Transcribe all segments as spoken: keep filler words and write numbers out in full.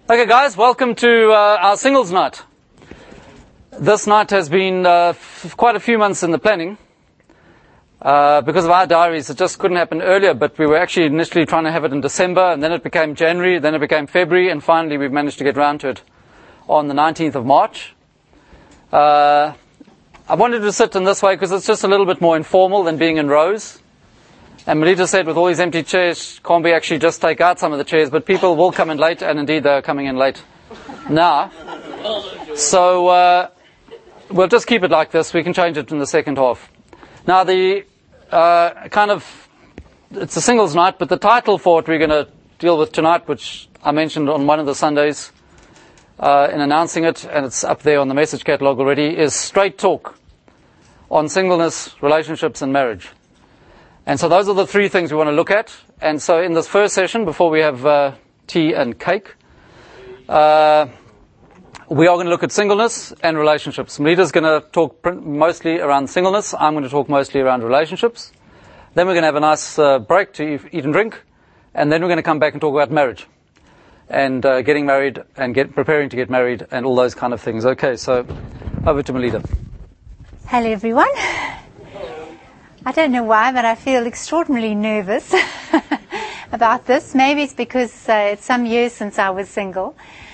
Okay, guys, welcome to uh, our singles night. This night has been uh, f- quite a few months in the planning. Uh, because of our diaries, it just couldn't happen earlier, but we were actually initially trying to have it in December, and then it became January, then it became February, and finally we've managed to get around to it on the nineteenth of March. Uh, I wanted to sit in this way because it's just a little bit more informal than being in rows. And Melita said with all these empty chairs, can't we actually just take out some of the chairs? But people will come in late, and indeed they're coming in late now. So uh, we'll just keep it like this. We can change it in the second half. Now the uh, kind of, it's a singles night, but the title for it we're going to deal with tonight, which I mentioned on one of the Sundays uh, in announcing it, and it's up there on the message catalogue already, is Straight Talk on Singleness, Relationships and Marriage. And so those are the three things we want to look at. And so in this first session, before we have uh, tea and cake, uh, we are going to look at singleness and relationships. Melita's going to talk pr- mostly around singleness. I'm going to talk mostly around relationships. Then we're going to have a nice uh, break to eat and drink. And then we're going to come back and talk about marriage. And uh, getting married and get, preparing to get married and all those kind of things. Okay, so over to Melita. Hello, everyone. I don't know why, but I feel extraordinarily nervous about this. Maybe it's because uh, it's some years since I was single.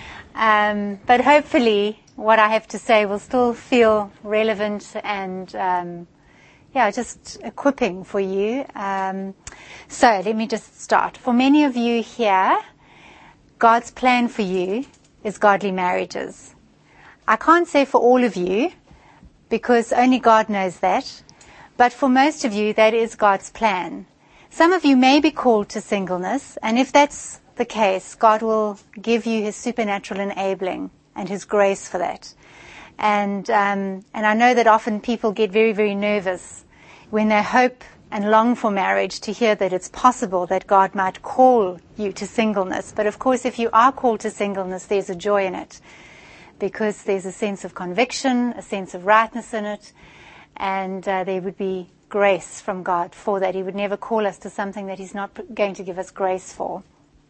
Um, but hopefully what I have to say will still feel relevant and, um, yeah, just equipping for you. Um, so let me just start. For many of you here, God's plan for you is godly marriages. I can't say for all of you because only God knows that. But for most of you, that is God's plan. Some of you may be called to singleness, and if that's the case, God will give you His supernatural enabling and His grace for that. And um, and I know that often people get very, very nervous when they hope and long for marriage to hear that it's possible that God might call you to singleness. But of course, if you are called to singleness, there's a joy in it, because there's a sense of conviction, a sense of rightness in it. And uh, there would be grace from God for that. He would never call us to something that He's not going to give us grace for.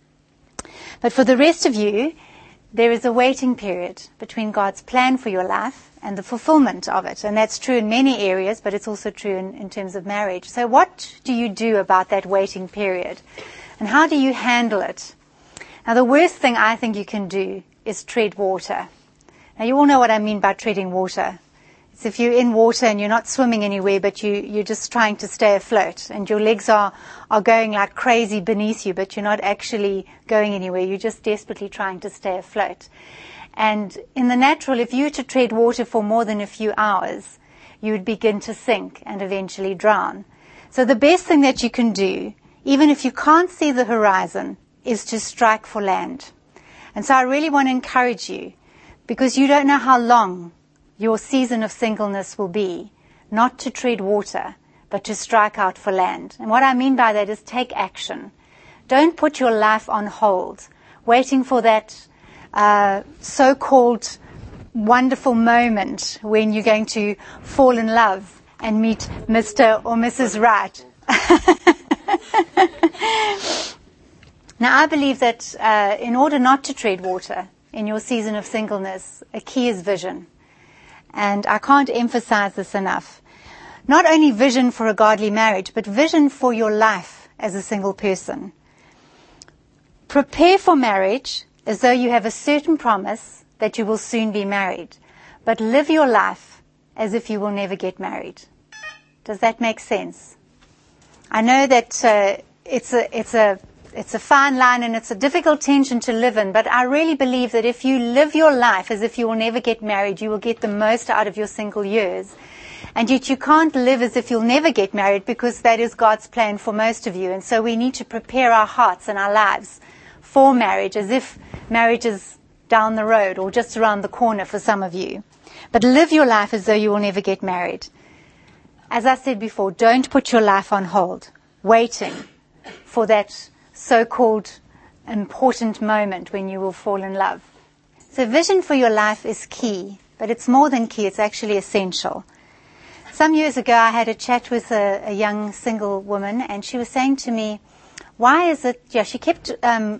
But for the rest of you, there is a waiting period between God's plan for your life and the fulfillment of it. And that's true in many areas, but it's also true in, in terms of marriage. So what do you do about that waiting period? And how do you handle it? Now, the worst thing I think you can do is tread water. Now, you all know what I mean by treading water. It's if you're in water and you're not swimming anywhere, but you, you're just trying to stay afloat, and your legs are, are going like crazy beneath you, but you're not actually going anywhere. You're just desperately trying to stay afloat. And in the natural, if you were to tread water for more than a few hours, you would begin to sink and eventually drown. So the best thing that you can do, even if you can't see the horizon, is to strike for land. And so I really want to encourage you, because you don't know how long your season of singleness will be, not to tread water, but to strike out for land. And what I mean by that is take action. Don't put your life on hold, waiting for that uh, so-called wonderful moment when you're going to fall in love and meet Mister or Missus Right. Now, I believe that uh, in order not to tread water in your season of singleness, a key is vision. And I can't emphasize this enough. Not only vision for a godly marriage, but vision for your life as a single person. Prepare for marriage as though you have a certain promise that you will soon be married, but live your life as if you will never get married. Does that make sense? I know that uh, it's a it's a It's a fine line and it's a difficult tension to live in, but I really believe that if you live your life as if you will never get married, you will get the most out of your single years. And yet you can't live as if you'll never get married, because that is God's plan for most of you. And so we need to prepare our hearts and our lives for marriage as if marriage is down the road or just around the corner for some of you. But live your life as though you will never get married. As I said before, don't put your life on hold, waiting for that so-called important moment when you will fall in love. So vision for your life is key, but it's more than key, it's actually essential. Some years ago I had a chat with a, a young single woman, and she was saying to me, why is it, yeah, she kept um,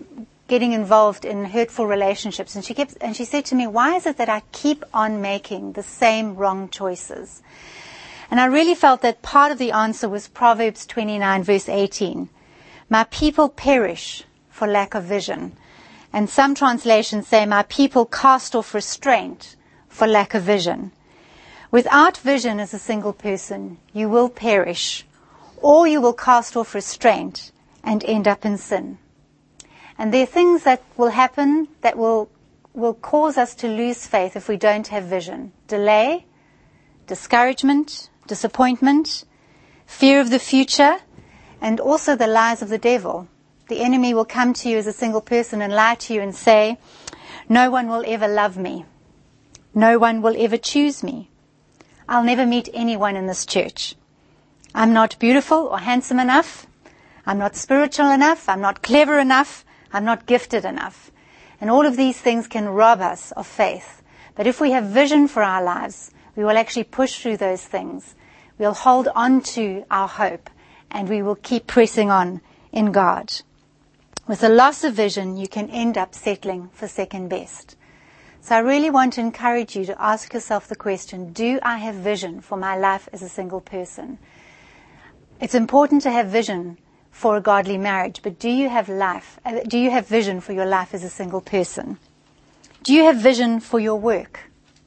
getting involved in hurtful relationships. And she kept, and she said to me, why is it that I keep on making the same wrong choices? And I really felt that part of the answer was Proverbs twenty-nine, verse eighteen. My people perish for lack of vision. And some translations say, my people cast off restraint for lack of vision. Without vision as a single person, you will perish, or you will cast off restraint and end up in sin. And there are things that will happen that will will cause us to lose faith if we don't have vision. Delay, discouragement, disappointment, fear of the future, and also the lies of the devil. The enemy will come to you as a single person and lie to you and say, no one will ever love me. No one will ever choose me. I'll never meet anyone in this church. I'm not beautiful or handsome enough. I'm not spiritual enough. I'm not clever enough. I'm not gifted enough. And all of these things can rob us of faith. But if we have vision for our lives, we will actually push through those things. We'll hold on to our hope, and we will keep pressing on in God. With a loss of vision, you can end up settling for second best. So I really want to encourage you to ask yourself the question, do I have vision for my life as a single person? It's important to have vision for a godly marriage, but do you have life? Do you have vision for your life as a single person? Do you have vision for your work?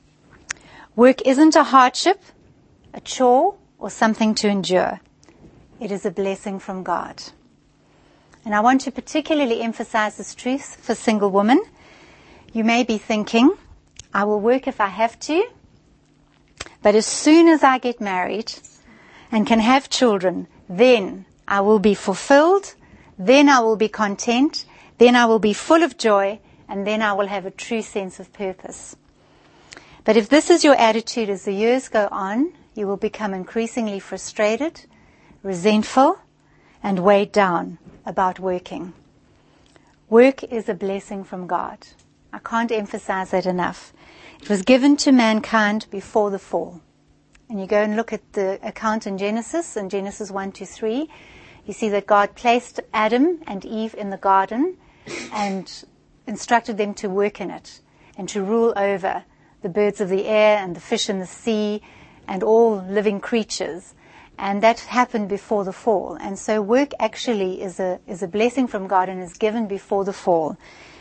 Work isn't a hardship, a chore, or something to endure. It is a blessing from God. And I want to particularly emphasize this truth for single women. You may be thinking, I will work if I have to, but as soon as I get married and can have children, then I will be fulfilled, then I will be content, then I will be full of joy, and then I will have a true sense of purpose. But if this is your attitude as the years go on, you will become increasingly frustrated, resentful, and weighed down about working. Work is a blessing from God. I can't emphasize that enough. It was given to mankind before the fall. And you go and look at the account in Genesis, in Genesis one to three, you see that God placed Adam and Eve in the garden and instructed them to work in it and to rule over the birds of the air and the fish in the sea and all living creatures. And that happened before the fall. And so work actually is a is a blessing from God and is given before the fall.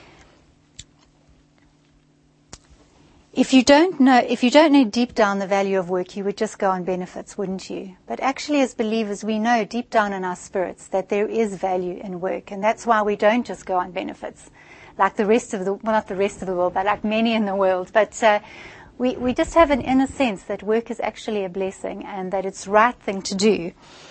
If you don't know, if you don't know deep down the value of work, you would just go on benefits, wouldn't you? But actually, as believers, we know deep down in our spirits that there is value in work, and that's why we don't just go on benefits, like the rest of the well, not the rest of the world, but like many in the world. But uh, we we just have an inner sense that work is actually a blessing and that it's the right thing to do.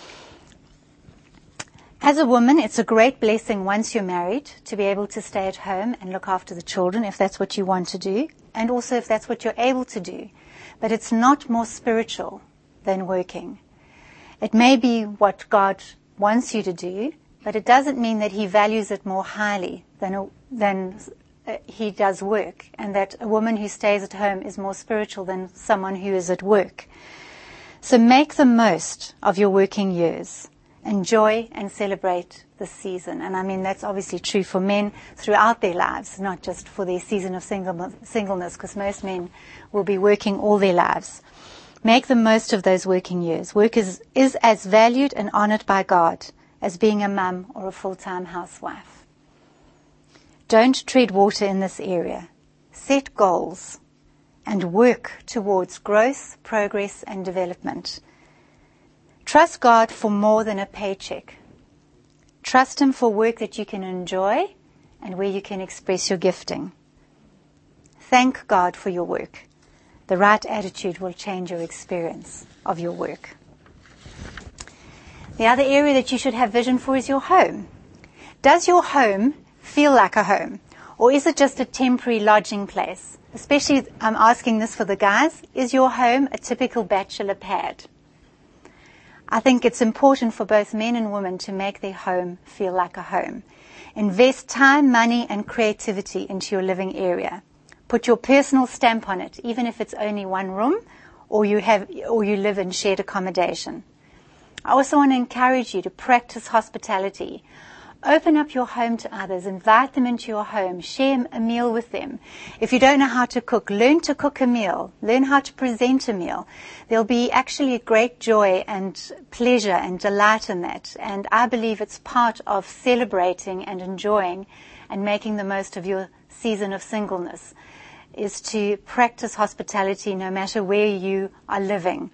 As a woman, it's a great blessing once you're married to be able to stay at home and look after the children if that's what you want to do, and also if that's what you're able to do. But it's not more spiritual than working. It may be what God wants you to do, but it doesn't mean that He values it more highly than a, than uh, He does work, and that a woman who stays at home is more spiritual than someone who is at work. So make the most of your working years. Enjoy and celebrate this season. And I mean, that's obviously true for men throughout their lives, not just for their season of single, singleness, because most men will be working all their lives. Make the most of those working years. Work is, is as valued and honored by God as being a mum or a full-time housewife. Don't tread water in this area. Set goals and work towards growth, progress, and development. Trust God for more than a paycheck. Trust Him for work that you can enjoy and where you can express your gifting. Thank God for your work. The right attitude will change your experience of your work. The other area that you should have vision for is your home. Does your home feel like a home? Or is it just a temporary lodging place? Especially, I'm asking this for the guys, is your home a typical bachelor pad? I think it's important for both men and women to make their home feel like a home. Invest time, money, and creativity into your living area. Put your personal stamp on it, even if it's only one room or you have, or you live in shared accommodation. I also want to encourage you to practice hospitality. Open up your home to others. Invite them into your home. Share a meal with them. If you don't know how to cook, learn to cook a meal. Learn how to present a meal. There'll be actually great joy and pleasure and delight in that. And I believe it's part of celebrating and enjoying and making the most of your season of singleness, is to practice hospitality no matter where you are living.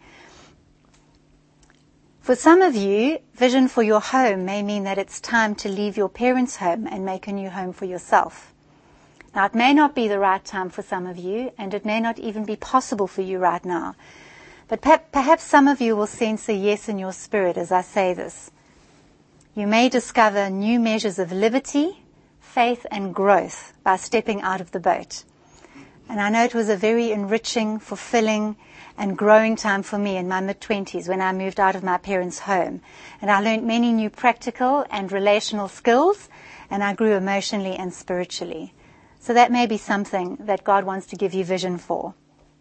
For some of you, vision for your home may mean that it's time to leave your parents' home and make a new home for yourself. Now, it may not be the right time for some of you, and it may not even be possible for you right now. But perhaps some of you will sense a yes in your spirit as I say this. You may discover new measures of liberty, faith, and growth by stepping out of the boat. And I know it was a very enriching, fulfilling, and growing time for me in my mid-twenties when I moved out of my parents' home. And I learned many new practical and relational skills, and I grew emotionally and spiritually. So that may be something that God wants to give you vision for.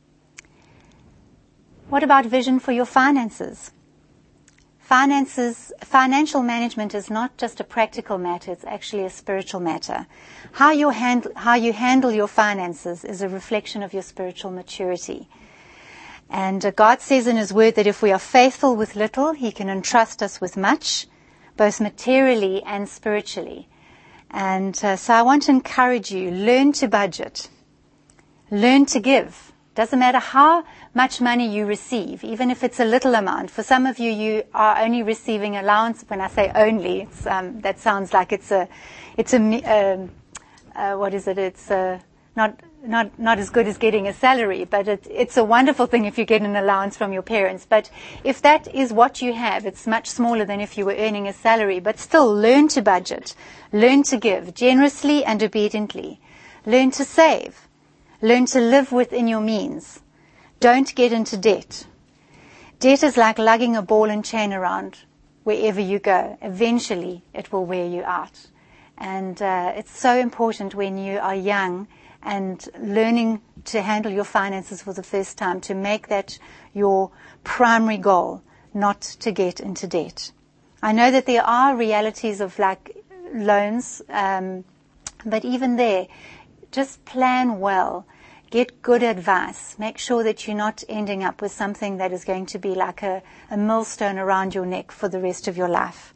What about vision for your finances? Finances, financial management is not just a practical matter, it's actually a spiritual matter. How you handle, how you handle your finances is a reflection of your spiritual maturity. And uh, God says in His Word that if we are faithful with little, He can entrust us with much, both materially and spiritually. And uh, so I want to encourage you, learn to budget. Learn to give. Doesn't matter how much money you receive, even if it's a little amount. For some of you, you are only receiving allowance. When I say only, it's, um, that sounds like it's a, it's a, um, uh, what is it? It's a, not, not, not as good as getting a salary, but it, it's a wonderful thing if you get an allowance from your parents. But if that is what you have, it's much smaller than if you were earning a salary. But still, learn to budget. Learn to give generously and obediently. Learn to save. Learn to live within your means. Don't get into debt. Debt is like lugging a ball and chain around wherever you go. Eventually, it will wear you out. And uh, it's so important when you are young and learning to handle your finances for the first time to make that your primary goal, not to get into debt. I know that there are realities of like loans, um, but even there, just plan well. Get good advice. Make sure that you're not ending up with something that is going to be like a, a millstone around your neck for the rest of your life.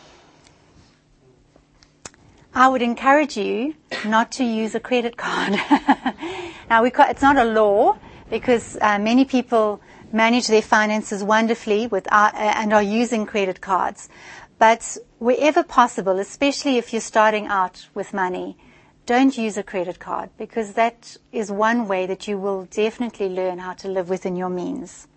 I would encourage you not to use a credit card. Now, we ca- it's not a law because uh, many people manage their finances wonderfully with, uh, and are using credit cards. But wherever possible, especially if you're starting out with money, don't use a credit card, because that is one way that you will definitely learn how to live within your means.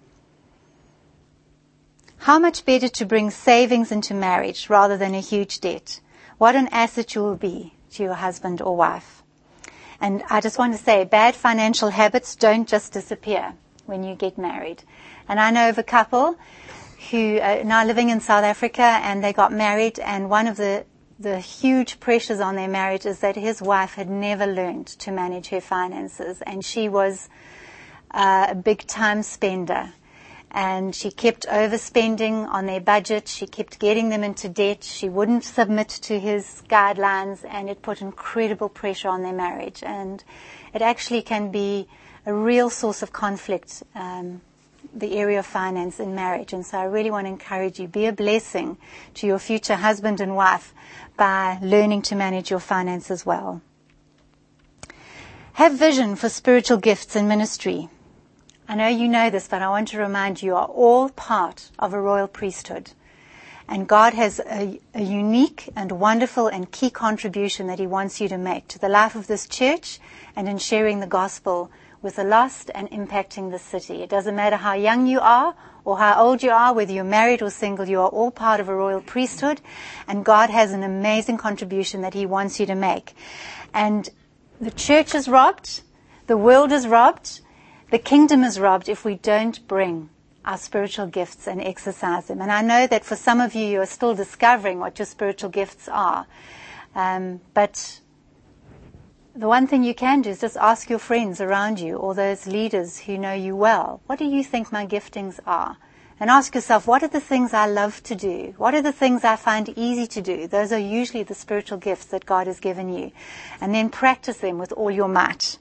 How much better to bring savings into marriage rather than a huge debt? What an asset you will be to your husband or wife. And I just want to say, bad financial habits don't just disappear when you get married. And I know of a couple who are now living in South Africa, and they got married, and one of the The huge pressures on their marriage is that his wife had never learned to manage her finances, and she was uh, a big time spender, and she kept overspending on their budget. She kept getting them into debt. She wouldn't submit to his guidelines, and it put incredible pressure on their marriage, and it actually can be a real source of conflict, um, the area of finance in marriage. And so I really want to encourage you, be a blessing to your future husband and wife by learning to manage your finances well. Have vision for spiritual gifts and ministry. I know you know this, but I want to remind you, you are all part of a royal priesthood. And God has a, a unique and wonderful and key contribution that He wants you to make to the life of this church and in sharing the gospel with the lost and impacting the city. It doesn't matter how young you are or how old you are, whether you're married or single, you are all part of a royal priesthood, and God has an amazing contribution that He wants you to make. And the church is robbed, the world is robbed, the kingdom is robbed if we don't bring our spiritual gifts and exercise them. And I know that for some of you, you are still discovering what your spiritual gifts are. Um, but the one thing you can do is just ask your friends around you or those leaders who know you well, what do you think my giftings are? And ask yourself, what are the things I love to do? What are the things I find easy to do? Those are usually the spiritual gifts that God has given you. And then practice them with all your might.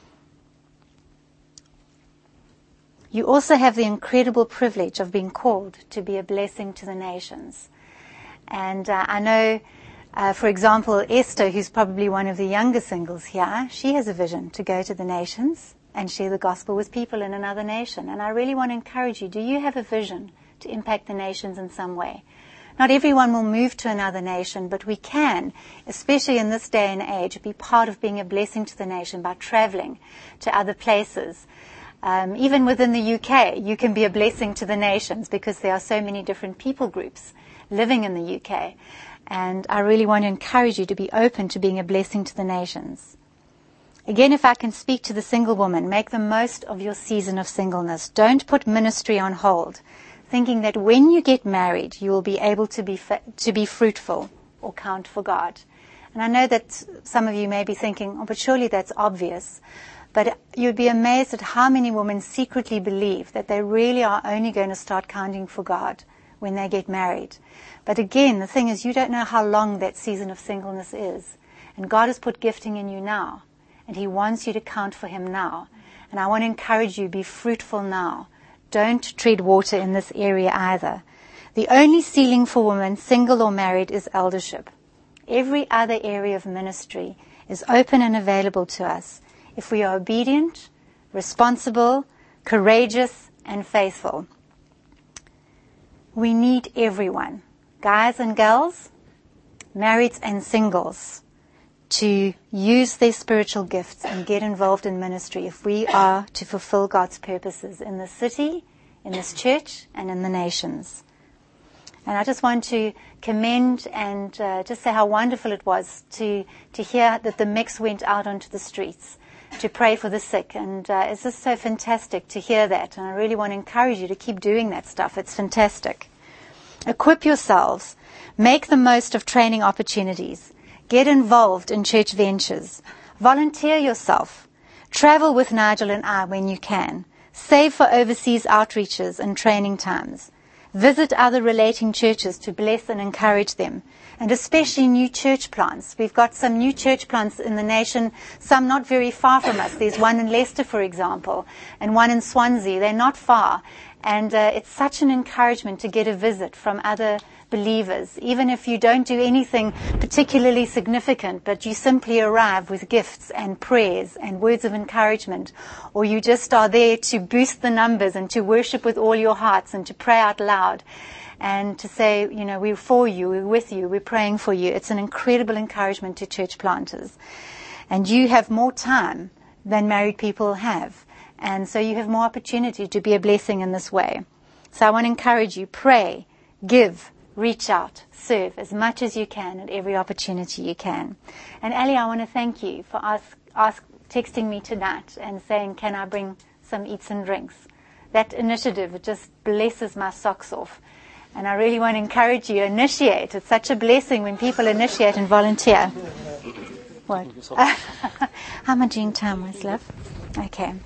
You also have the incredible privilege of being called to be a blessing to the nations. And uh, I know, uh, for example, Esther, who's probably one of the younger singles here, she has a vision to go to the nations and share the gospel with people in another nation. And I really want to encourage you, do you have a vision to impact the nations in some way? Not everyone will move to another nation, but we can, especially in this day and age, be part of being a blessing to the nation by traveling to other places. Um, even within the U K, you can be a blessing to the nations because there are so many different people groups living in the U K. And I really want to encourage you to be open to being a blessing to the nations. Again, if I can speak to the single woman, make the most of your season of singleness. Don't put ministry on hold, thinking that when you get married, you will be able to be fa- to be fruitful or count for God. And I know that some of you may be thinking, oh, but surely that's obvious. But you'd be amazed at how many women secretly believe that they really are only going to start counting for God when they get married. But again, the thing is, you don't know how long that season of singleness is. And God has put gifting in you now. And He wants you to count for Him now. And I want to encourage you, be fruitful now. Don't tread water in this area either. The only ceiling for women, single or married, is eldership. Every other area of ministry is open and available to us if we are obedient, responsible, courageous, and faithful. We need everyone, guys and girls, marrieds and singles, to use their spiritual gifts and get involved in ministry if we are to fulfill God's purposes in the city, in this church, and in the nations. And I just want to commend and uh, just say how wonderful it was to, to hear that the mix went out onto the streets to pray for the sick. And uh, it's just so fantastic to hear that. And I really want to encourage you to keep doing that stuff. It's fantastic. Equip yourselves. Make the most of training opportunities. Get involved in church ventures. Volunteer yourself. Travel with Nigel and I when you can. Save for overseas outreaches and training times. Visit other relating churches to bless and encourage them. And especially new church plants. We've got some new church plants in the nation, some not very far from us. There's one in Leicester, for example, and one in Swansea. They're not far. And uh, it's such an encouragement to get a visit from other believers, even if you don't do anything particularly significant, but you simply arrive with gifts and prayers and words of encouragement, or you just are there to boost the numbers and to worship with all your hearts and to pray out loud and to say, you know, we're for you, we're with you, we're praying for you. It's an incredible encouragement to church planters. And you have more time than married people have. And so you have more opportunity to be a blessing in this way. So I want to encourage you, pray, give, reach out, serve as much as you can at every opportunity you can. And Ali, I want to thank you for ask, ask, texting me tonight and saying, can I bring some eats and drinks? That initiative, it just blesses my socks off. And I really want to encourage you, initiate. It's such a blessing when people initiate and volunteer. What? How am I doing time-wise, love? Okay.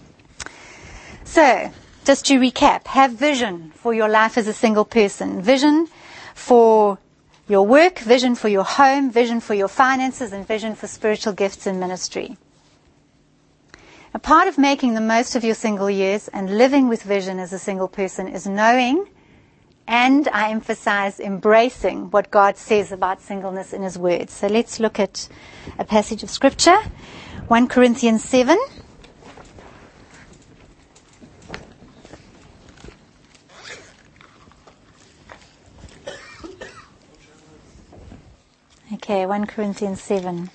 So, just to recap, have vision for your life as a single person. Vision for your work, vision for your home, vision for your finances, and vision for spiritual gifts and ministry. A part of making the most of your single years and living with vision as a single person is knowing, and I emphasize embracing, what God says about singleness in His Word. So let's look at a passage of Scripture, First Corinthians seven. Okay, First Corinthians seven.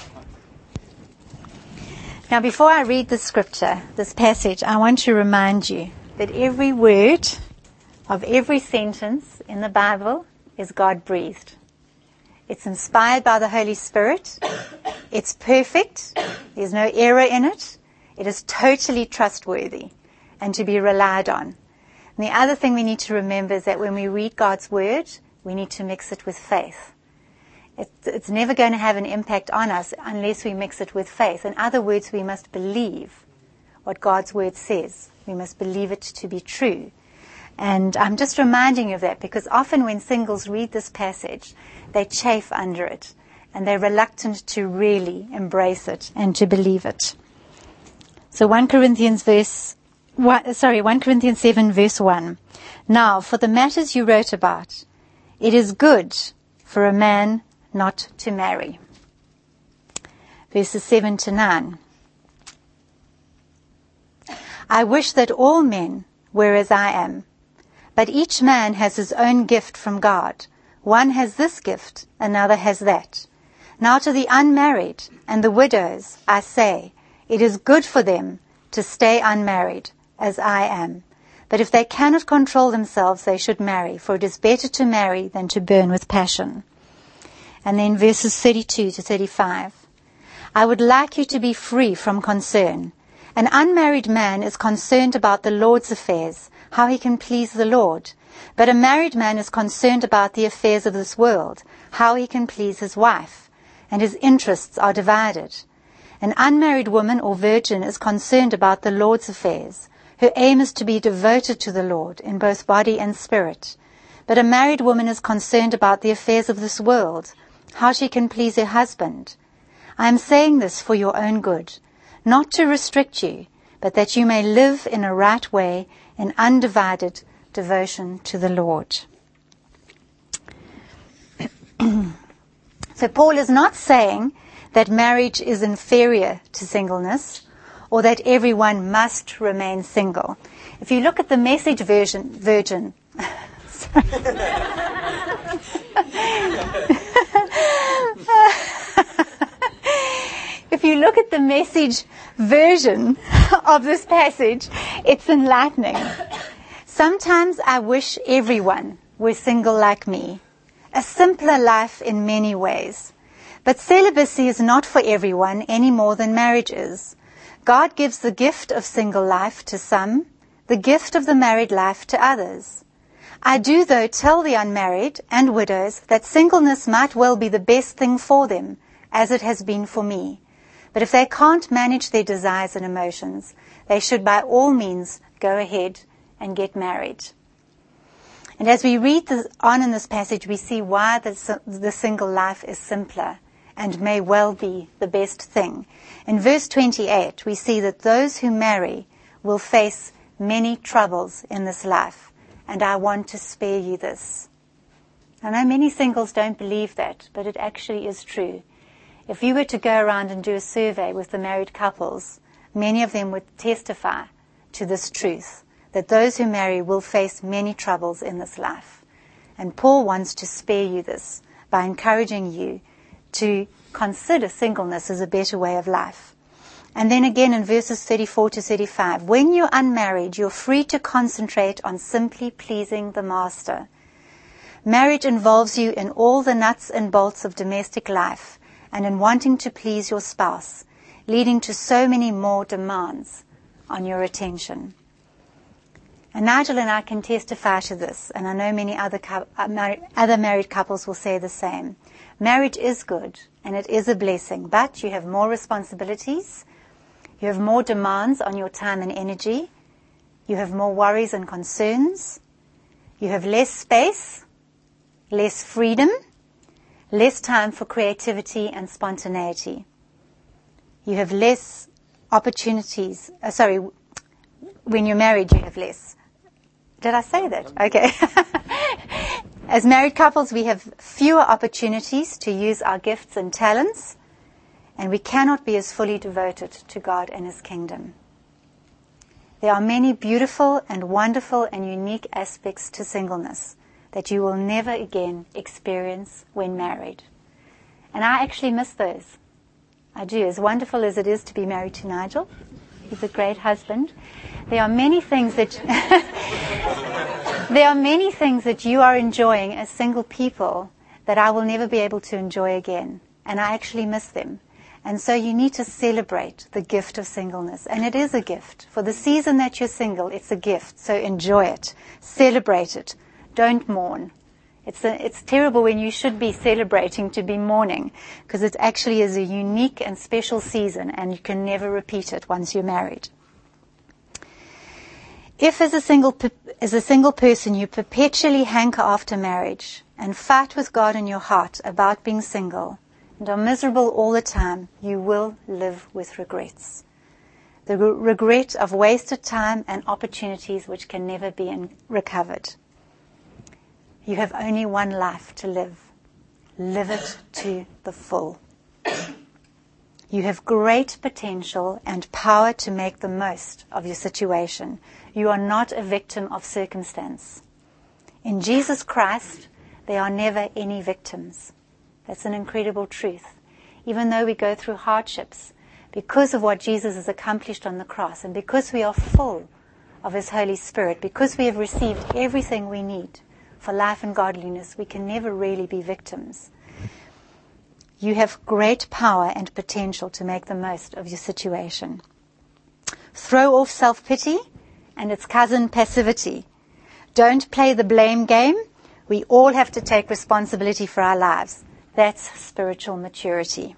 Now, before I read this scripture, this passage, I want to remind you that every word of every sentence in the Bible is God-breathed. It's inspired by the Holy Spirit. It's perfect. There's no error in it. It is totally trustworthy and to be relied on. And the other thing we need to remember is that when we read God's word, we need to mix it with faith. It's never going to have an impact on us unless we mix it with faith. In other words, we must believe what God's word says. We must believe it to be true. And I'm just reminding you of that because often when singles read this passage, they chafe under it and they're reluctant to really embrace it and to believe it. So First Corinthians verse, sorry, First Corinthians seven verse one. Now, for the matters you wrote about, it is good for a man not to marry. Verses seven to nine. I wish that all men were as I am, but each man has his own gift from God. One has this gift, another has that. Now to the unmarried and the widows, I say, it is good for them to stay unmarried, as I am. But if they cannot control themselves, they should marry, for it is better to marry than to burn with passion. And then verses thirty-two to thirty-five. I would like you to be free from concern. An unmarried man is concerned about the Lord's affairs, how he can please the Lord. But a married man is concerned about the affairs of this world, how he can please his wife, and his interests are divided. An unmarried woman or virgin is concerned about the Lord's affairs. Her aim is to be devoted to the Lord in both body and spirit. But a married woman is concerned about the affairs of this world, how she can please her husband. I am saying this for your own good, not to restrict you, but that you may live in a right way in undivided devotion to the Lord. So Paul is not saying that marriage is inferior to singleness or that everyone must remain single. If you look at the Message version, virgin, if you look at the Message version of this passage, it's enlightening. Sometimes I wish everyone were single like me, a simpler life in many ways. But celibacy is not for everyone any more than marriage is. God gives the gift of single life to some, the gift of the married life to others. I do, though, tell the unmarried and widows that singleness might well be the best thing for them, as it has been for me. But if they can't manage their desires and emotions, they should by all means go ahead and get married. And as we read this, on in this passage, we see why the, the single life is simpler and may well be the best thing. In verse twenty-eight, we see that those who marry will face many troubles in this life, and I want to spare you this. I know many singles don't believe that, but it actually is true. If you were to go around and do a survey with the married couples, many of them would testify to this truth, that those who marry will face many troubles in this life. And Paul wants to spare you this by encouraging you to consider singleness as a better way of life. And then again in verses thirty-four to thirty-five, when you're unmarried, you're free to concentrate on simply pleasing the master. Marriage involves you in all the nuts and bolts of domestic life and in wanting to please your spouse, leading to so many more demands on your attention. And Nigel and I can testify to this, and I know many other cu- other married couples will say the same. Marriage is good, and it is a blessing, but you have more responsibilities, you have more demands on your time and energy, you have more worries and concerns, you have less space, less freedom, less time for creativity and spontaneity. You have less opportunities, uh, sorry, when you're married you have less. Did I say that? Okay. As married couples, we have fewer opportunities to use our gifts and talents, and we cannot be as fully devoted to God and His kingdom. There are many beautiful and wonderful and unique aspects to singleness that you will never again experience when married. And I actually miss those. I do. As wonderful as it is to be married to Nigel, he's a great husband. There are many things that there are many things that you are enjoying as single people that I will never be able to enjoy again, and I actually miss them. And so you need to celebrate the gift of singleness, and it is a gift. For the season that you're single, it's a gift. So enjoy it, celebrate it. Don't mourn. It's a, it's terrible when you should be celebrating to be mourning, because it actually is a unique and special season, and you can never repeat it once you're married. If as a single as a single person you perpetually hanker after marriage and fight with God in your heart about being single and are miserable all the time, you will live with regrets. The re- regret of wasted time and opportunities which can never be in- recovered. You have only one life to live. Live it to the full. You have great potential and power to make the most of your situation. You are not a victim of circumstance. In Jesus Christ, there are never any victims. That's an incredible truth. Even though we go through hardships, because of what Jesus has accomplished on the cross, and because we are full of His Holy Spirit, because we have received everything we need for life and godliness, we can never really be victims. You have great power and potential to make the most of your situation. Throw off self-pity and its cousin, passivity. Don't play the blame game. We all have to take responsibility for our lives. That's spiritual maturity.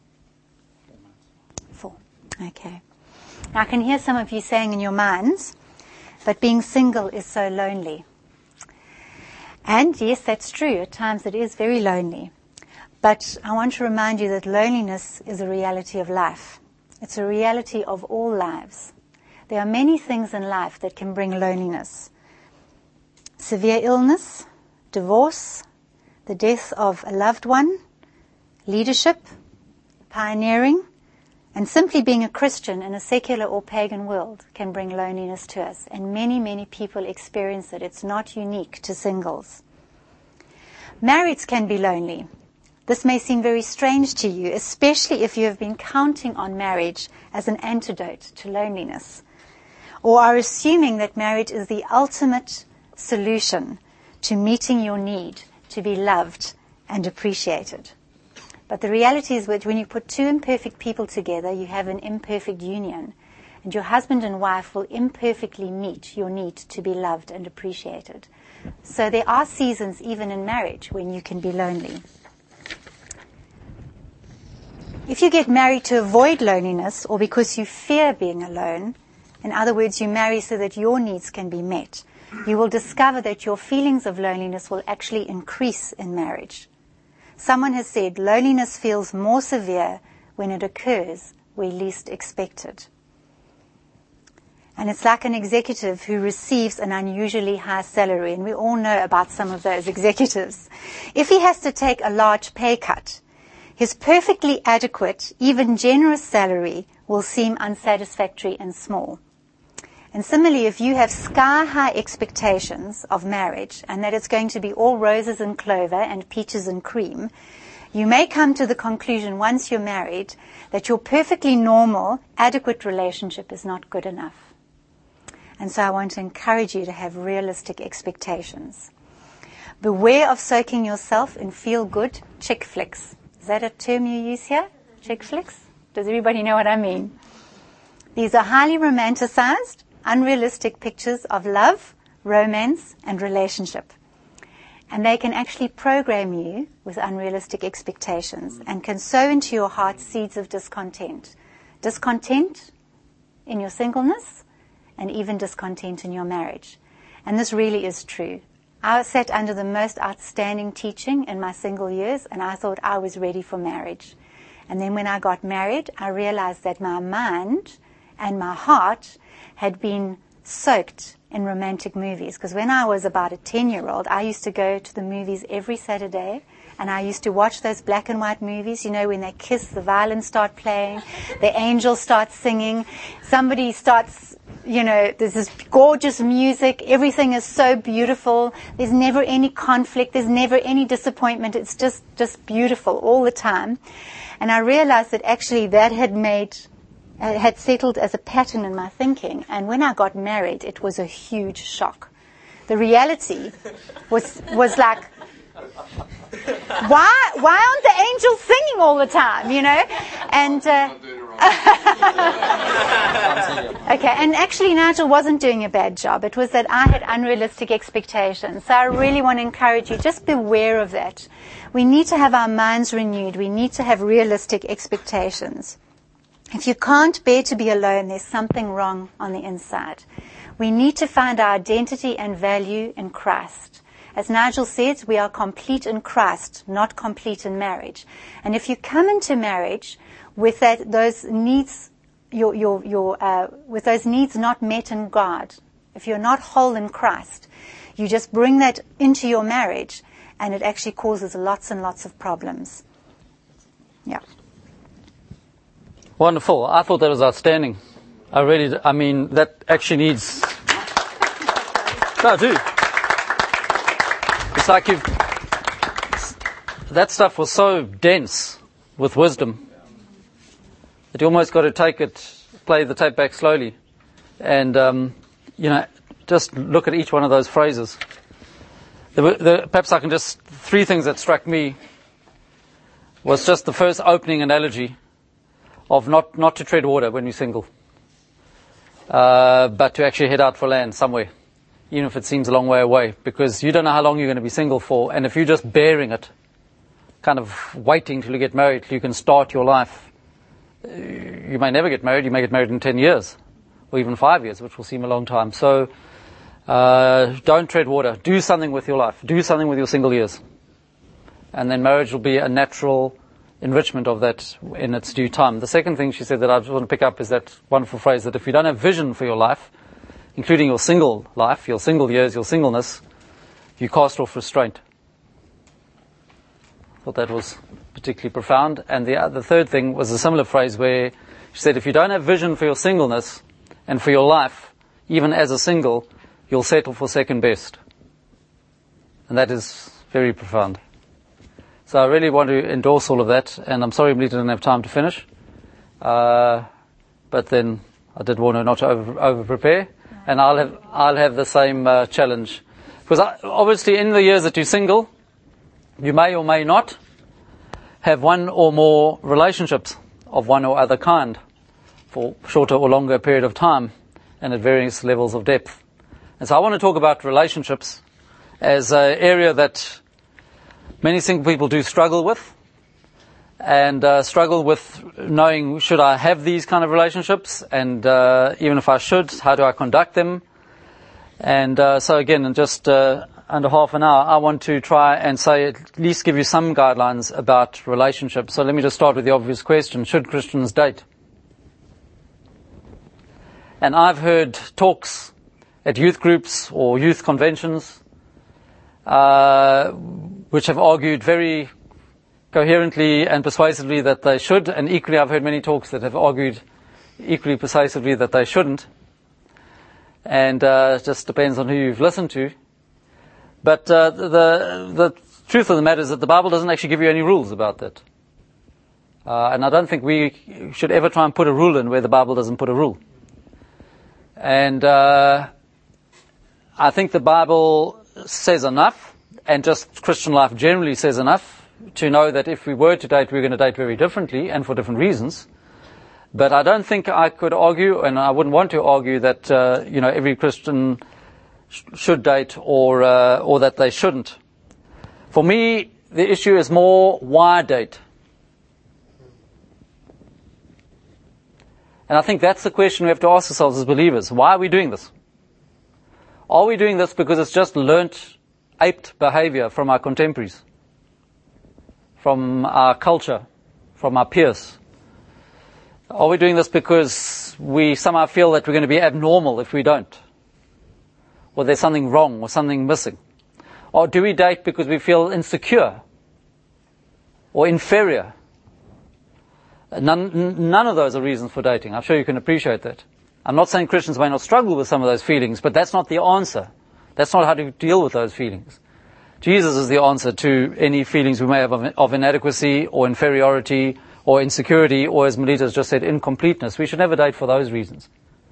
Four. Okay. Now I can hear some of you saying in your minds, but being single is so lonely. And yes, that's true. At times it is very lonely. But I want to remind you that loneliness is a reality of life. It's a reality of all lives. There are many things in life that can bring loneliness. Severe illness, divorce, the death of a loved one, leadership, pioneering, and simply being a Christian in a secular or pagan world can bring loneliness to us. And many, many people experience it. It's not unique to singles. Marrieds can be lonely. This may seem very strange to you, especially if you have been counting on marriage as an antidote to loneliness, or are assuming that marriage is the ultimate solution to meeting your need to be loved and appreciated. But the reality is that when you put two imperfect people together, you have an imperfect union, and your husband and wife will imperfectly meet your need to be loved and appreciated. So there are seasons, even in marriage, when you can be lonely. If you get married to avoid loneliness or because you fear being alone, in other words, you marry so that your needs can be met, you will discover that your feelings of loneliness will actually increase in marriage. Someone has said loneliness feels more severe when it occurs where least expected. And it's like an executive who receives an unusually high salary, and we all know about some of those executives. If he has to take a large pay cut, his perfectly adequate, even generous salary will seem unsatisfactory and small. And similarly, if you have sky-high expectations of marriage and that it's going to be all roses and clover and peaches and cream, you may come to the conclusion once you're married that your perfectly normal, adequate relationship is not good enough. And so I want to encourage you to have realistic expectations. Beware of soaking yourself in feel-good chick flicks. Is that a term you use here? Chick flicks? Does everybody know what I mean? These are highly romanticized, unrealistic pictures of love, romance, and relationship. And they can actually program you with unrealistic expectations and can sow into your heart seeds of discontent. Discontent in your singleness and even discontent in your marriage. And this really is true. I sat under the most outstanding teaching in my single years, and I thought I was ready for marriage. And then when I got married, I realized that my mind and my heart had been soaked in romantic movies. Because when I was about a ten-year-old, I used to go to the movies every Saturday, and I used to watch those black and white movies, you know, when they kiss, the violins start playing, the angels start singing, somebody starts, you know, there's this gorgeous music, everything is so beautiful, there's never any conflict, there's never any disappointment, it's just, just beautiful all the time. And I realized that actually that had made, uh, had settled as a pattern in my thinking, and when I got married, it was a huge shock. The reality was, was like, Why why aren't the angels singing all the time, you know? And uh, okay, and actually Nigel wasn't doing a bad job. It was that I had unrealistic expectations. So I really want to encourage you, just beware of that. We need to have our minds renewed. We need to have realistic expectations. If you can't bear to be alone, there's something wrong on the inside. We need to find our identity and value in Christ. As Nigel says, we are complete in Christ, not complete in marriage. And if you come into marriage with that, those needs, your, your, your, uh, with those needs not met in God, if you're not whole in Christ, you just bring that into your marriage, and it actually causes lots and lots of problems. Yeah. Wonderful. I thought that was outstanding. I really, I mean, that actually needs... No, I do. It's like you've... That stuff was so dense with wisdom that you almost got to take it, play the tape back slowly, and, um, you know, just look at each one of those phrases. There were, there, perhaps I can just... Three things that struck me was just the first opening analogy of not, not to tread water when you're single, uh, but to actually head out for land somewhere, even if it seems a long way away, because you don't know how long you're going to be single for, and if you're just bearing it, kind of waiting till you get married, till you can start your life, you may never get married, you may get married in ten years, or even five years, which will seem a long time. So, uh, don't tread water. Do something with your life. Do something with your single years. And then marriage will be a natural enrichment of that in its due time. The second thing she said that I just want to pick up is that wonderful phrase that if you don't have vision for your life, including your single life, your single years, your singleness, you cast off restraint. I thought that was particularly profound. And the, uh, the third thing was a similar phrase where she said if you don't have vision for your singleness and for your life, even as a single, you'll settle for second best. And that is very profound. So I really want to endorse all of that, and I'm sorry Melita didn't have time to finish. Uh, but then I did warn her not to over, over prepare, and I'll have I'll have the same uh, challenge, because I, obviously in the years that you're single, you may or may not have one or more relationships of one or other kind for shorter or longer period of time, and at various levels of depth. And so I want to talk about relationships as an area that many single people do struggle with, and uh, struggle with knowing, should I have these kind of relationships, and uh, even if I should, how do I conduct them? And uh, so again, in just uh, under half an hour, I want to try and say, at least give you some guidelines about relationships. So let me just start with the obvious question: should Christians date? And I've heard talks at youth groups or youth conventions uh, which have argued very coherently and persuasively that they should, and equally I've heard many talks that have argued equally persuasively that they shouldn't. And uh, it just depends on who you've listened to. But uh, the the truth of the matter is that the Bible doesn't actually give you any rules about that. Uh, and I don't think we should ever try and put a rule in where the Bible doesn't put a rule. And uh, I think the Bible says enough, and just Christian life generally says enough, to know that if we were to date, we're going to date very differently and for different reasons. But I don't think I could argue, and I wouldn't want to argue, that uh, you know every Christian sh- should date or uh, or that they shouldn't. For me, the issue is more why date. And I think that's the question we have to ask ourselves as believers. Why are we doing this? Are we doing this because it's just learnt, aped behavior from our contemporaries, from our culture, from our peers? Are we doing this because we somehow feel that we're going to be abnormal if we don't? Or there's something wrong or something missing? Or do we date because we feel insecure or inferior? None, none of those are reasons for dating. I'm sure you can appreciate that. I'm not saying Christians may not struggle with some of those feelings, but that's not the answer. That's not how to deal with those feelings. Jesus is the answer to any feelings we may have of, of inadequacy or inferiority or insecurity, or as Melita has just said, incompleteness. We should never date for those reasons.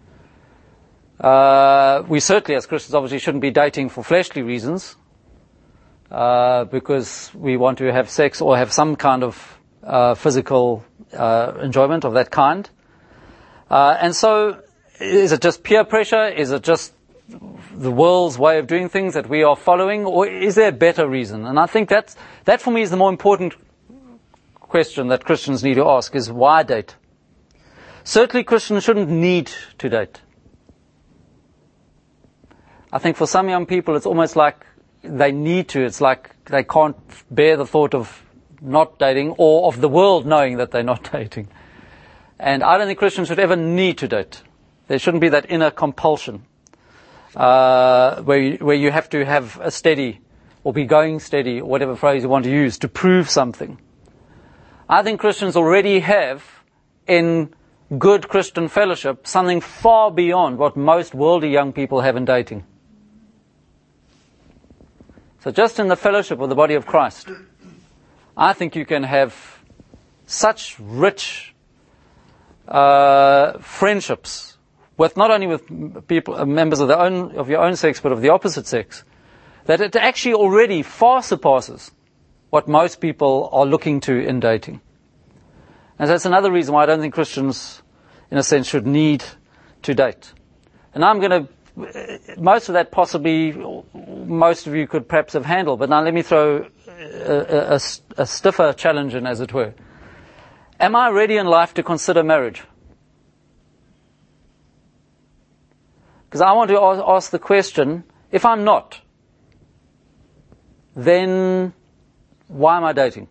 Uh, we certainly, as Christians, obviously shouldn't be dating for fleshly reasons, uh, because we want to have sex or have some kind of uh, physical uh, enjoyment of that kind. Uh, and so, is it just peer pressure? Is it just the world's way of doing things that we are following? Or is there a better reason? And I think that's, that for me is the more important question that Christians need to ask, is why date? Certainly Christians shouldn't need to date. I think for some young people it's almost like they need to. It's like they can't bear the thought of not dating or of the world knowing that they're not dating. And I don't think Christians should ever need to date. There shouldn't be that inner compulsion uh, where you, where you have to have a steady or be going steady, or whatever phrase you want to use, to prove something. I think Christians already have in good Christian fellowship something far beyond what most worldly young people have in dating. So just in the fellowship of the body of Christ, I think you can have such rich uh, friendships with not only with people, uh, members of, their own, of your own sex, but of the opposite sex, that it actually already far surpasses what most people are looking to in dating. And that's another reason why I don't think Christians, in a sense, should need to date. And I'm going to most of that possibly most of you could perhaps have handled, but now let me throw a, a, a stiffer challenge in, as it were. Am I ready in life to consider marriage? Because I want to ask the question, if I'm not, then why am I dating?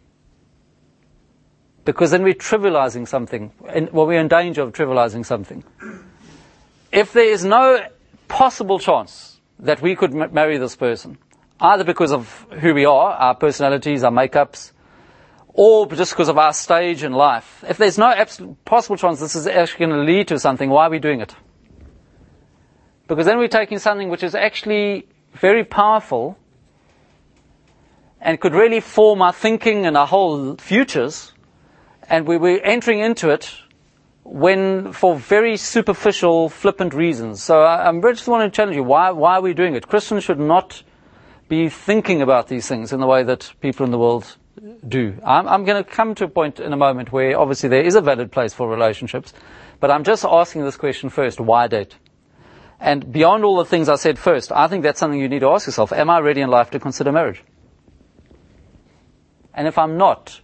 Because then we're trivializing something, and, well, we're in danger of trivializing something. If there is no possible chance that we could m- marry this person, either because of who we are, our personalities, our makeups, or just because of our stage in life, if there's no absolute possible chance this is actually going to lead to something, why are we doing it? Because then we're taking something which is actually very powerful and could really form our thinking and our whole futures, and we, we're entering into it when for very superficial, flippant reasons. So I, I just want to challenge you, why, why are we doing it? Christians should not be thinking about these things in the way that people in the world do. I'm, I'm going to come to a point in a moment where obviously there is a valid place for relationships, but I'm just asking this question first, why date? And beyond all the things I said first, I think that's something you need to ask yourself, am I ready in life to consider marriage? And if I'm not,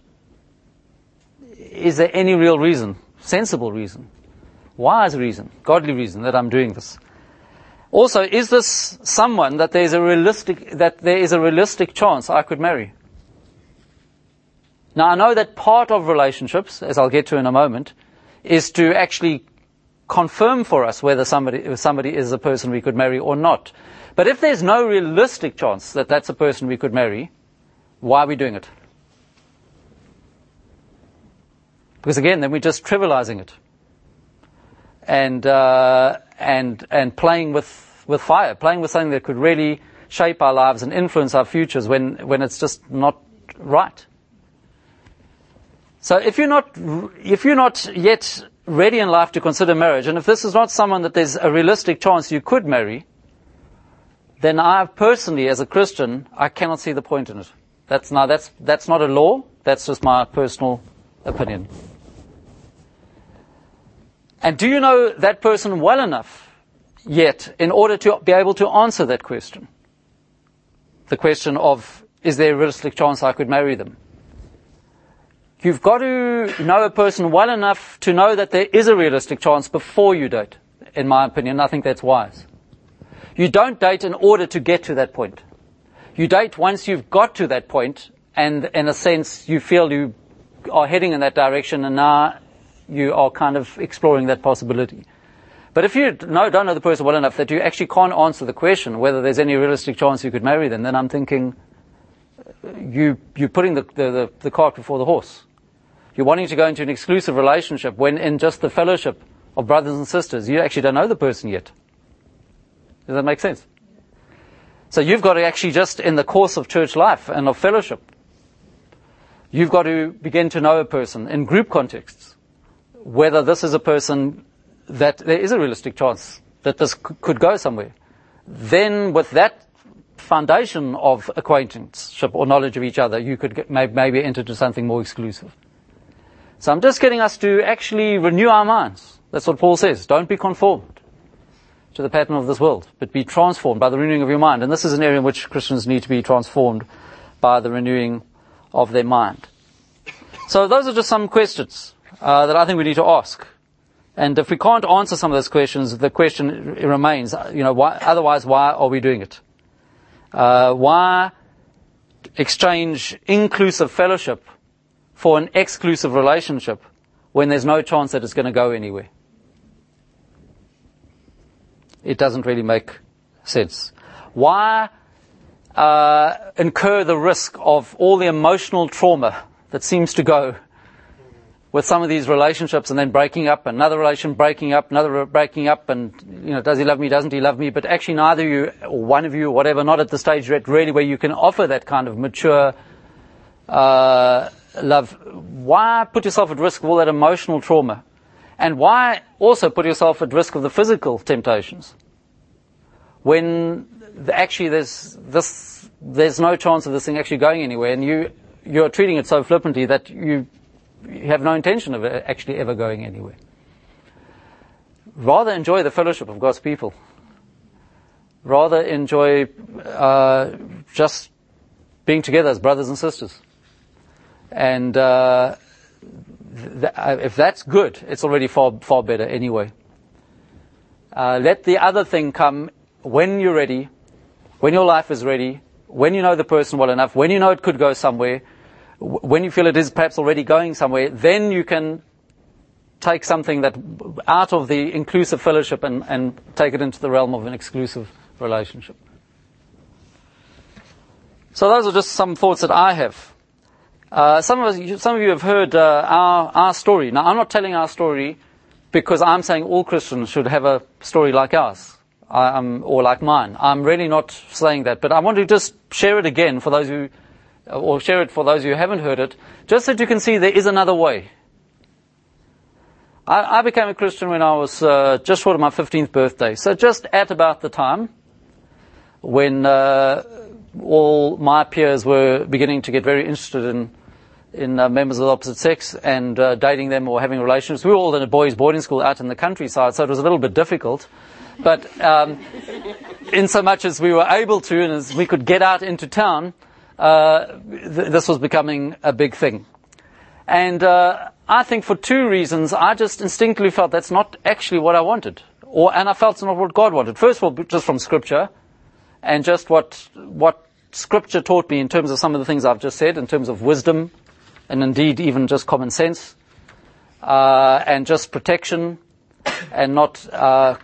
is there any real reason, sensible reason, wise reason, godly reason that I'm doing this? Also, is this someone that there is a realistic that there is a realistic chance I could marry? Now, I know that part of relationships, as I'll get to in a moment, is to actually confirm for us whether somebody if somebody is a person we could marry or not. But if there's no realistic chance that that's a person we could marry, why are we doing it? Because again, then we're just trivializing it, and uh, and and playing with with fire, playing with something that could really shape our lives and influence our futures when when it's just not right. So if you're not if you're not yet ready in life to consider marriage, and if this is not someone that there's a realistic chance you could marry, then I personally, as a Christian, I cannot see the point in it. That's now that's that's not a law. That's just my personal opinion. And do you know that person well enough yet in order to be able to answer that question? The question of, is there a realistic chance I could marry them? You've got to know a person well enough to know that there is a realistic chance before you date. In my opinion, I think that's wise. You don't date in order to get to that point. You date once you've got to that point, and in a sense you feel you are heading in that direction, and now you are kind of exploring that possibility. But if you know, don't know the person well enough that you actually can't answer the question whether there's any realistic chance you could marry them, then I'm thinking you, you're putting the, the, the, the cart before the horse. You're wanting to go into an exclusive relationship when in just the fellowship of brothers and sisters, you actually don't know the person yet. Does that make sense? So you've got to actually just in the course of church life and of fellowship, you've got to begin to know a person in group contexts, whether this is a person that there is a realistic chance that this c- could go somewhere. Then with that foundation of acquaintanceship or knowledge of each other, you could get, may, maybe enter into something more exclusive. So I'm just getting us to actually renew our minds. That's what Paul says. Don't be conformed to the pattern of this world, but be transformed by the renewing of your mind. And this is an area in which Christians need to be transformed by the renewing of their mind. So those are just some questions uh, that I think we need to ask And if we can't answer some of those questions, the question remains, you know, why, otherwise why are we doing it? Uh, why exchange inclusive fellowship for an exclusive relationship when there's no chance that it's going to go anywhere? It doesn't really make sense. Why uh, incur the risk of all the emotional trauma that seems to go with some of these relationships, and then breaking up, another relation breaking up, another breaking up, and, you know, does he love me, doesn't he love me? But actually neither you, or one of you, or whatever, not at the stage yet really where you can offer that kind of mature uh, love. Why put yourself at risk of all that emotional trauma? And why also put yourself at risk of the physical temptations when the, actually there's this, there's no chance of this thing actually going anywhere, and you, you're treating it so flippantly that you You have no intention of actually ever going anywhere. Rather enjoy the fellowship of God's people. Rather enjoy uh, just being together as brothers and sisters. And uh, th- if that's good, it's already far far better anyway. Uh, let the other thing come when you're ready, when your life is ready, when you know the person well enough, when you know it could go somewhere, when you feel it is perhaps already going somewhere, then you can take something that out of the inclusive fellowship and, and take it into the realm of an exclusive relationship. So those are just some thoughts that I have. Uh, some of us, some of you have heard uh, our our story. Now, I'm not telling our story because I'm saying all Christians should have a story like ours, um, or like mine. I'm really not saying that, but I want to just share it again for those who. Or share it for those who haven't heard it, just so that you can see there is another way. I, I became a Christian when I was uh, just short of my fifteenth birthday, so just at about the time when uh, all my peers were beginning to get very interested in in uh, members of the opposite sex and uh, dating them or having relationships. We were all in a boys' boarding school out in the countryside, so it was a little bit difficult. But um, in so much as we were able to, and as we could get out into town, Uh, th- this was becoming a big thing. And uh, I think for two reasons, I just instinctively felt that's not actually what I wanted. Or, and I felt it's not what God wanted. First of all, just from Scripture, and just what what Scripture taught me in terms of some of the things I've just said, in terms of wisdom, and indeed even just common sense, uh, and just protection, and not, uh,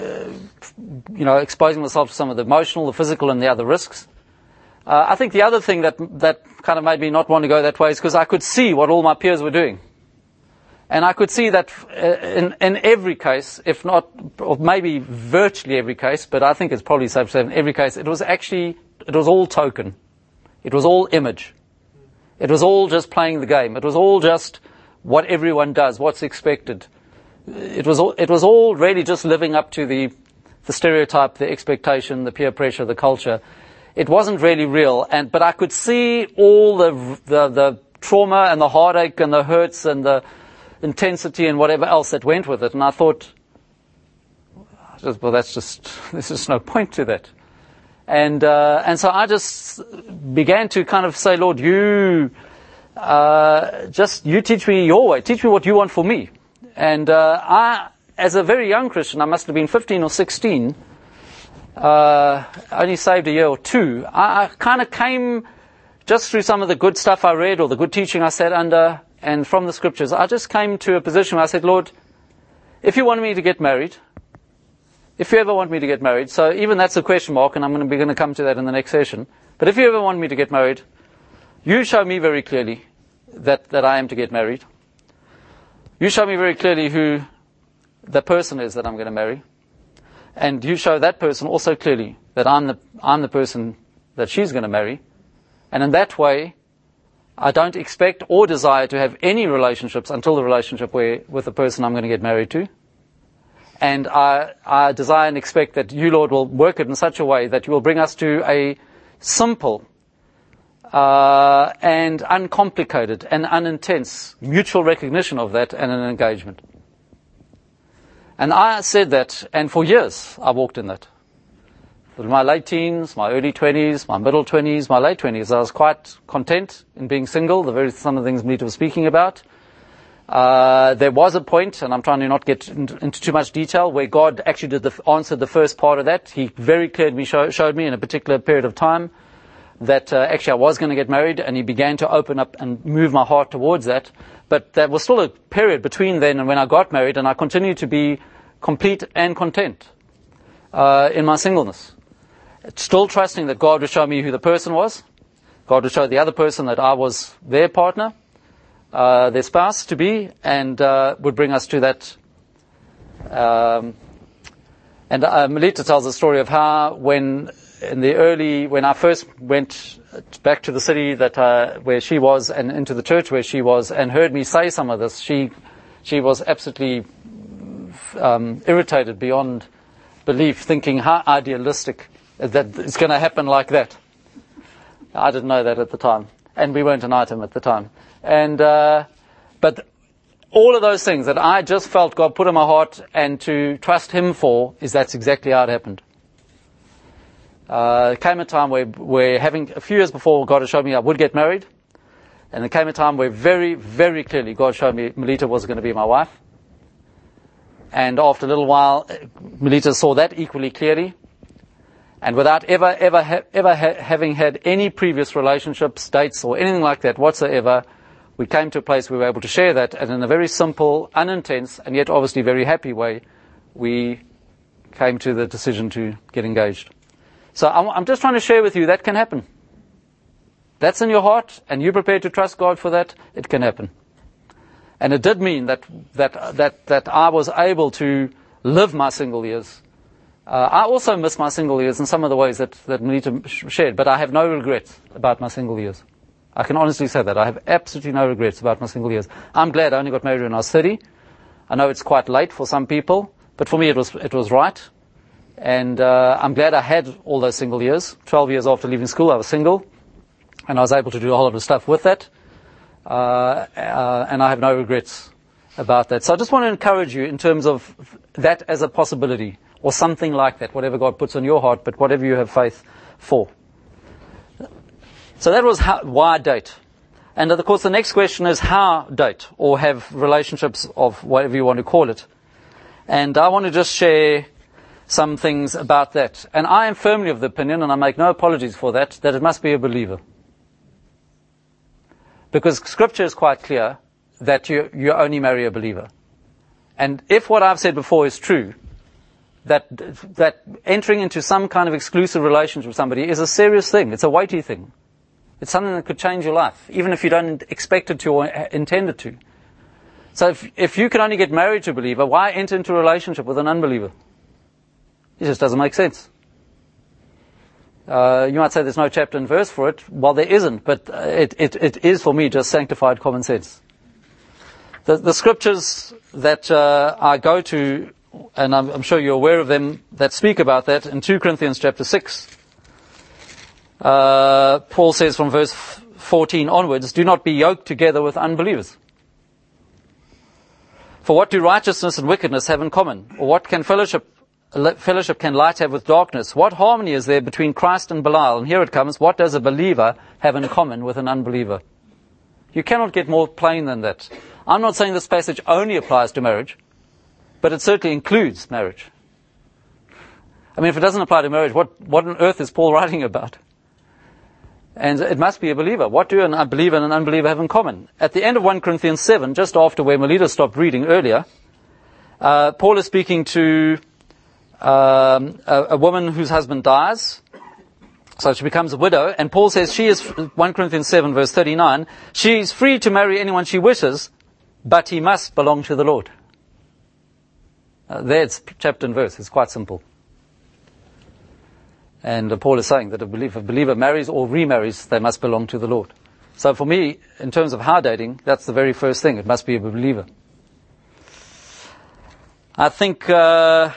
you know, exposing myself to some of the emotional, the physical, and the other risks. Uh, I think the other thing that that kind of made me not want to go that way is because I could see what all my peers were doing. And I could see that uh, in, in every case, if not, or maybe virtually every case, but I think it's probably safe to say in every case, it was actually, it was all token. It was all image. It was all just playing the game. It was all just what everyone does, what's expected. It was all, it was all really just living up to the, the stereotype, the expectation, the peer pressure, the culture. It wasn't really real, and but I could see all the, the the trauma and the heartache and the hurts and the intensity and whatever else that went with it. And I thought, well, that's just there's just no point to that. And uh, and so I just began to kind of say, Lord, you uh, just you teach me your way, teach me what you want for me. And uh, I, as a very young Christian, I must have been fifteen or sixteen. Uh, only saved a year or two. I, I kind of came just through some of the good stuff I read or the good teaching I sat under and from the scriptures. I just came to a position where I said, Lord, if you want me to get married, if you ever want me to get married, so even that's a question mark, and I'm going to be going to come to that in the next session. But if you ever want me to get married, you show me very clearly that, that I am to get married. You show me very clearly who the person is that I'm going to marry. And you show that person also clearly that I'm the, I'm the person that she's going to marry. And in that way, I don't expect or desire to have any relationships until the relationship where, with the person I'm going to get married to. And I, I desire and expect that you, Lord, will work it in such a way that you will bring us to a simple uh, and uncomplicated and unintense mutual recognition of that and an engagement. And I said that, and for years I walked in that. In my late teens, my early twenties, my middle twenties, my late twenties, I was quite content in being single, the very some of the things Nita was speaking about. Uh, there was a point, and I'm trying to not get into, into too much detail, where God actually did the, answered the first part of that. He very clearly show, showed me in a particular period of time that uh, actually I was going to get married, and he began to open up and move my heart towards that. But there was still a period between then and when I got married, and I continued to be complete and content uh, in my singleness. Still trusting that God would show me who the person was. God would show the other person that I was their partner, uh, their spouse to be, and uh, would bring us to that. Um, and uh, Melita tells a story of how when in the early, when I first went back to the city that uh, where she was and into the church where she was and heard me say some of this, she she was absolutely um, irritated beyond belief, thinking how idealistic that it's going to happen like that. I didn't know that at the time, and we weren't an item at the time. And uh, but all of those things that I just felt God put in my heart and to trust Him for, is that's exactly how it happened. Uh, there came a time where, where having a few years before, God had showed me I would get married, and there came a time where very, very clearly God showed me Melita was going to be my wife. And after a little while, Melita saw that equally clearly. And without ever, ever, ha- ever ha- having had any previous relationships, dates, or anything like that whatsoever, we came to a place where we were able to share that, and in a very simple, unintense, and yet obviously very happy way, we came to the decision to get engaged. So I'm, I'm just trying to share with you that can happen. That's in your heart, and you're prepared to trust God for that, it can happen. And it did mean that that that that I was able to live my single years. Uh, I also miss my single years in some of the ways that, that Melita shared, but I have no regrets about my single years. I can honestly say that. I have absolutely no regrets about my single years. I'm glad I only got married when I was thirty. I know it's quite late for some people, but for me it was it was right. And uh, I'm glad I had all those single years. Twelve years after leaving school, I was single, and I was able to do a whole lot of stuff with that. Uh, uh, and I have no regrets about that. So I just want to encourage you in terms of that as a possibility, or something like that, whatever God puts on your heart, but whatever you have faith for. So that was how, why date. And of course the next question is how date, or have relationships of whatever you want to call it. And I want to just share some things about that. And I am firmly of the opinion, and I make no apologies for that, that it must be a believer. Because Scripture is quite clear that you, you only marry a believer. And if what I've said before is true, that that entering into some kind of exclusive relationship with somebody is a serious thing. It's a weighty thing. It's something that could change your life, even if you don't expect it to or intend it to. So if, if you can only get married to a believer, why enter into a relationship with an unbeliever? It just doesn't make sense. Uh, you might say there's no chapter and verse for it. Well, there isn't, but uh, it, it, it is for me just sanctified common sense. The, the scriptures that uh, I go to, and I'm, I'm sure you're aware of them, that speak about that in Second Corinthians chapter six. Uh, Paul says from verse fourteen onwards, do not be yoked together with unbelievers. For what do righteousness and wickedness have in common? Or what can fellowship Fellowship can light have with darkness? What harmony is there between Christ and Belial? And here it comes, what does a believer have in common with an unbeliever? You cannot get more plain than that. I'm not saying this passage only applies to marriage, but it certainly includes marriage. I mean, if it doesn't apply to marriage, what, what on earth is Paul writing about? And it must be a believer. What do a believer and an unbeliever have in common? At the end of First Corinthians seven, just after where Melita stopped reading earlier, uh, Paul is speaking to Um, a, a woman whose husband dies, so she becomes a widow, and Paul says she is, First Corinthians seven verse thirty-nine, she is free to marry anyone she wishes, but he must belong to the Lord. Uh, there's chapter and verse, it's quite simple. And uh, Paul is saying that a believer, a believer marries or remarries, they must belong to the Lord. So for me, in terms of hard dating, that's the very first thing, it must be a believer. I think uh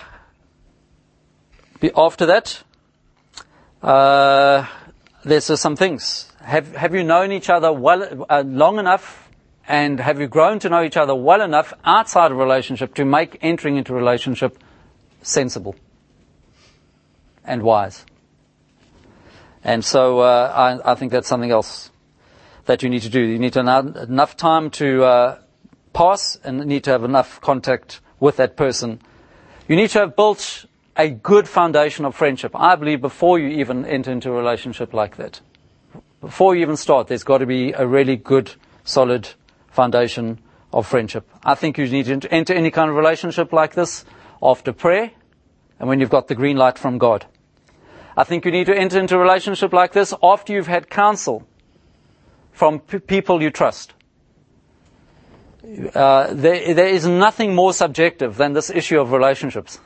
After that, uh, there's uh, some things. Have Have you known each other well uh, long enough, and have you grown to know each other well enough outside of a relationship to make entering into a relationship sensible and wise? And so uh, I, I think that's something else that you need to do. You need to have enough time to uh, pass and need to have enough contact with that person. You need to have built a good foundation of friendship, I believe, before you even enter into a relationship like that. Before you even start, there's got to be a really good, solid foundation of friendship. I think you need to enter any kind of relationship like this after prayer and when you've got the green light from God. I think you need to enter into a relationship like this after you've had counsel from p- people you trust. Uh, there, there is nothing more subjective than this issue of relationships.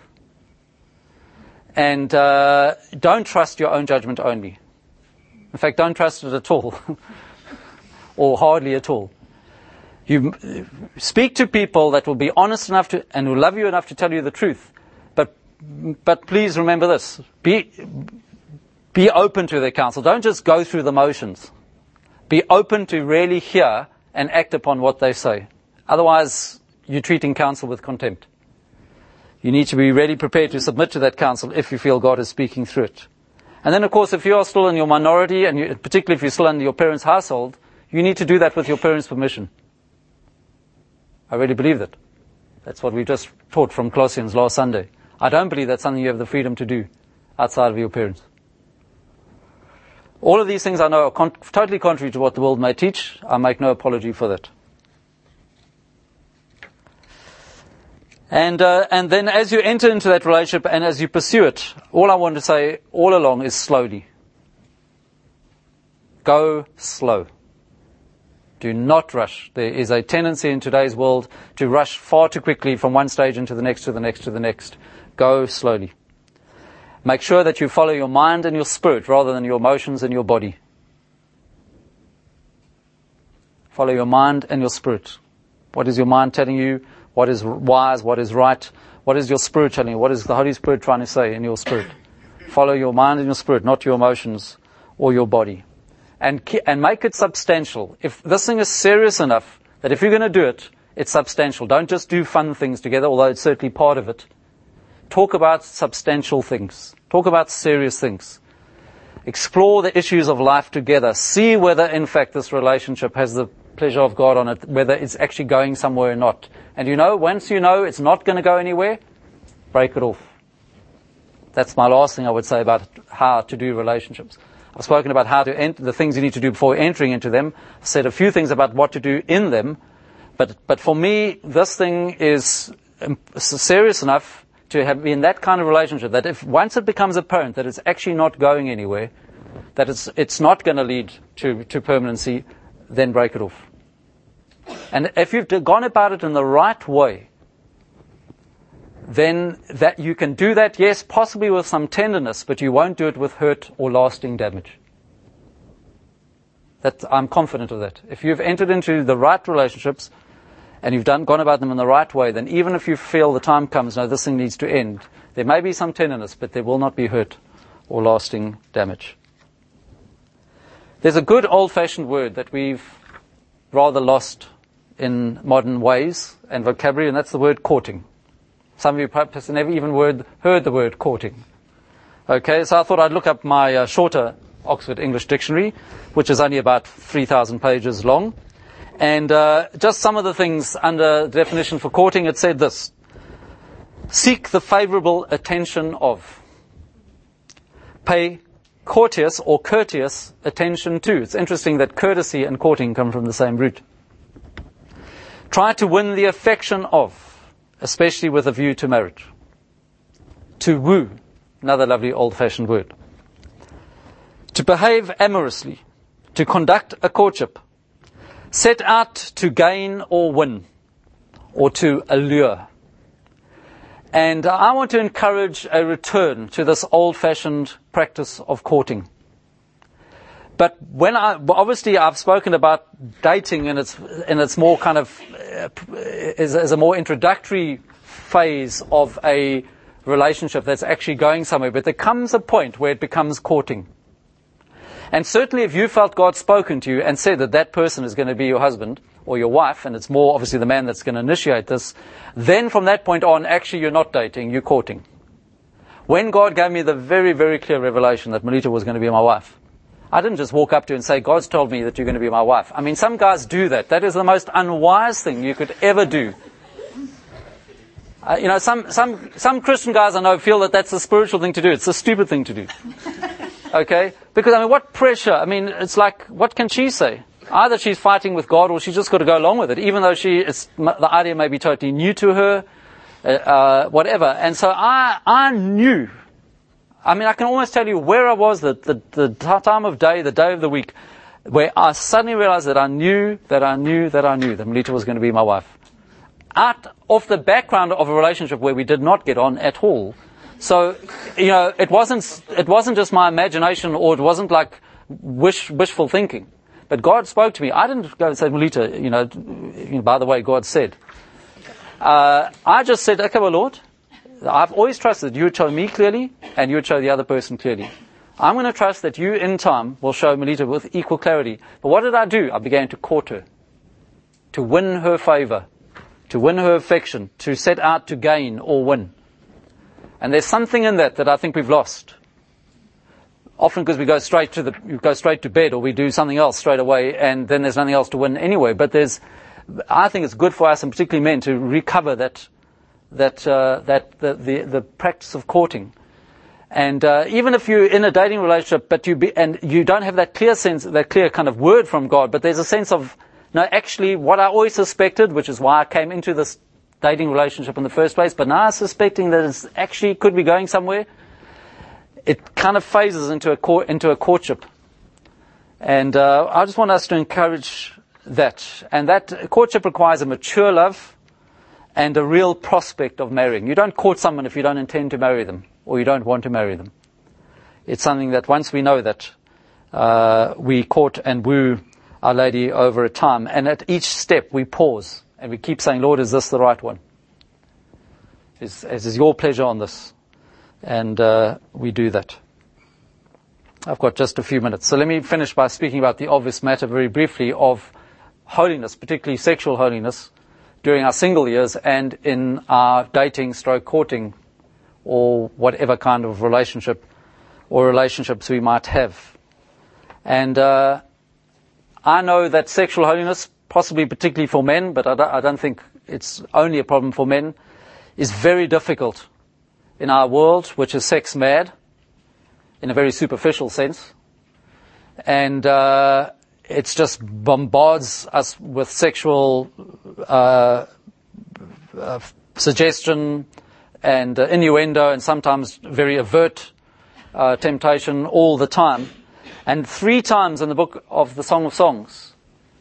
And uh, don't trust your own judgment only. In fact, don't trust it at all, or hardly at all. You speak to people that will be honest enough to, and will love you enough to tell you the truth. But, but please remember this: be, be open to their counsel. Don't just go through the motions. Be open to really hear and act upon what they say. Otherwise, you're treating counsel with contempt. You need to be ready, prepared to submit to that counsel if you feel God is speaking through it. And then, of course, if you are still in your minority, and you, particularly if you're still under your parents' household, you need to do that with your parents' permission. I really believe that. That's what we just taught from Colossians last Sunday. I don't believe that's something you have the freedom to do outside of your parents. All of these things I know are con- totally contrary to what the world may teach. I make no apology for that. And uh, and then as you enter into that relationship and as you pursue it, all I want to say all along is slowly. Go slow. Do not rush. There is a tendency in today's world to rush far too quickly from one stage into the next, to the next, to the next. Go slowly. Make sure that you follow your mind and your spirit rather than your emotions and your body. Follow your mind and your spirit. What is your mind telling you? What is wise? What is right? What is your spirit telling you? What is the Holy Spirit trying to say in your spirit? Follow your mind and your spirit, not your emotions or your body. And and make it substantial. If this thing is serious enough that if you're going to do it, it's substantial. Don't just do fun things together, although it's certainly part of it. Talk about substantial things. Talk about serious things. Explore the issues of life together. See whether, in fact, this relationship has the pleasure of God on it, whether it's actually going somewhere or not. And you know, once you know it's not going to go anywhere, break it off. That's my last thing I would say about how to do relationships. I've spoken about how to enter, the things you need to do before entering into them. I've said a few things about what to do in them. But but for me, this thing is serious enough to have been that kind of relationship that if once it becomes apparent that it's actually not going anywhere, that it's it's not going to lead to, to permanency, then break it off. And if you've gone about it in the right way, then that you can do that, yes, possibly with some tenderness, but you won't do it with hurt or lasting damage. That I'm confident of that. If you've entered into the right relationships and you've done gone about them in the right way, then even if you feel the time comes, no, this thing needs to end, there may be some tenderness, but there will not be hurt or lasting damage. There's a good old-fashioned word that we've rather lost in modern ways and vocabulary, and that's the word courting. Some of you perhaps never even word, heard the word courting. Okay, so I thought I'd look up my uh, shorter Oxford English Dictionary, which is only about three thousand pages long. And uh, just some of the things under the definition for courting, it said this: seek the favorable attention of, pay courteous or courteous attention to. It's interesting that courtesy and courting come from the same root. Try to win the affection of, especially with a view to marriage. To woo, another lovely old-fashioned word. To behave amorously, to conduct a courtship, set out to gain or win, or to allure. And I want to encourage a return to this old-fashioned practice of courting. But when I, obviously I've spoken about dating in its, in its more kind of, uh, as, as a more introductory phase of a relationship that's actually going somewhere. But there comes a point where it becomes courting. And certainly if you felt God spoken to you and said that that person is going to be your husband or your wife, and it's more obviously the man that's going to initiate this, then from that point on, actually you're not dating, you're courting. When God gave me the very, very clear revelation that Melita was going to be my wife, I didn't just walk up to her and say, God's told me that you're going to be my wife. I mean, some guys do that. That is the most unwise thing you could ever do. Uh, you know, some, some, some Christian guys I know feel that that's a spiritual thing to do. It's a stupid thing to do. Okay? Because, I mean, what pressure? I mean, it's like, what can she say? Either she's fighting with God or she's just got to go along with it, even though she is, the idea may be totally new to her, uh, uh, whatever. And so I, I knew, I mean, I can almost tell you where I was, the, the, the time of day, the day of the week, where I suddenly realized that I knew, that I knew, that I knew that Melita was going to be my wife. Out of the background of a relationship where we did not get on at all. So, you know, it wasn't, it wasn't just my imagination, or it wasn't like wish, wishful thinking. But God spoke to me. I didn't go and say, Melita, you know, you know by the way, God said. Uh, I just said, okay, well, Lord, I've always trusted you would show me clearly and you would show the other person clearly. I'm going to trust that you in time will show Melita with equal clarity. But what did I do? I began to court her, to win her favor, to win her affection, to set out to gain or win. And there's something in that that I think we've lost. Often because we go straight to the, we go straight to bed, or we do something else straight away, and then there's nothing else to win anyway. But there's, I think it's good for us, and particularly men, to recover that, that, uh, that the, the the practice of courting. And uh, even if you're in a dating relationship, but you be, and you don't have that clear sense, that clear kind of word from God, but there's a sense of, no, actually, what I always suspected, which is why I came into this dating relationship in the first place, but now I'm suspecting that it's actually could be going somewhere. It kind of phases into a court, into a courtship. And uh, I just want us to encourage that. And that courtship requires a mature love and a real prospect of marrying. You don't court someone if you don't intend to marry them, or you don't want to marry them. It's something that once we know that, uh, we court and woo Our Lady over a time. And at each step we pause and we keep saying, Lord, is this the right one? Is, is your pleasure on this? And uh, we do that. I've got just a few minutes. So let me finish by speaking about the obvious matter very briefly of holiness, particularly sexual holiness, during our single years and in our dating stroke courting or whatever kind of relationship or relationships we might have. And uh, I know that sexual holiness, possibly particularly for men, but I don't, I don't think it's only a problem for men, is very difficult in our world, which is sex mad, in a very superficial sense. And uh, it's just bombards us with sexual uh, uh, suggestion and uh, innuendo, and sometimes very overt uh, temptation all the time. And three times in the book of the Song of Songs,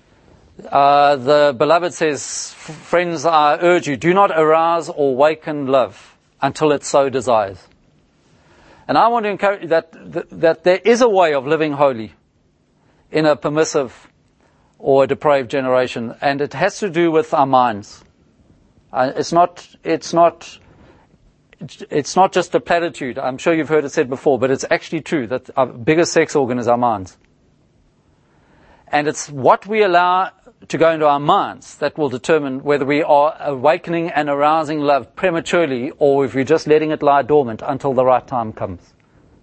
uh, the beloved says, friends, I urge you, do not arouse or waken love until it so desires. And I want to encourage that, that, that there is a way of living holy in a permissive or a depraved generation, and it has to do with our minds. Uh, it's not, it's not, it's not just a platitude. I'm sure you've heard it said before, but it's actually true that our biggest sex organ is our minds. And it's what we allow to go into our minds that will determine whether we are awakening and arousing love prematurely, or if we're just letting it lie dormant until the right time comes.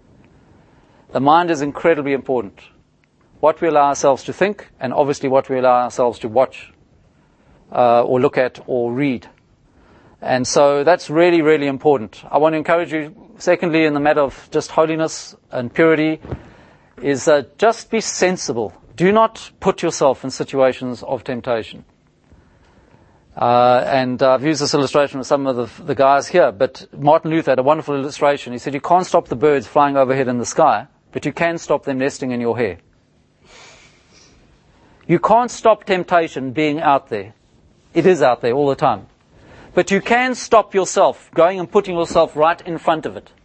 The mind is incredibly important. What we allow ourselves to think, and obviously what we allow ourselves to watch, uh, or look at, or read. And so that's really, really important. I want to encourage you, secondly, in the matter of just holiness and purity, is uh, just be sensible. Do not put yourself in situations of temptation. Uh, and uh, I've used this illustration with some of the, the guys here, but Martin Luther had a wonderful illustration. He said, you can't stop the birds flying overhead in the sky, but you can stop them nesting in your hair. You can't stop temptation being out there. It is out there all the time. But you can stop yourself going and putting yourself right in front of it.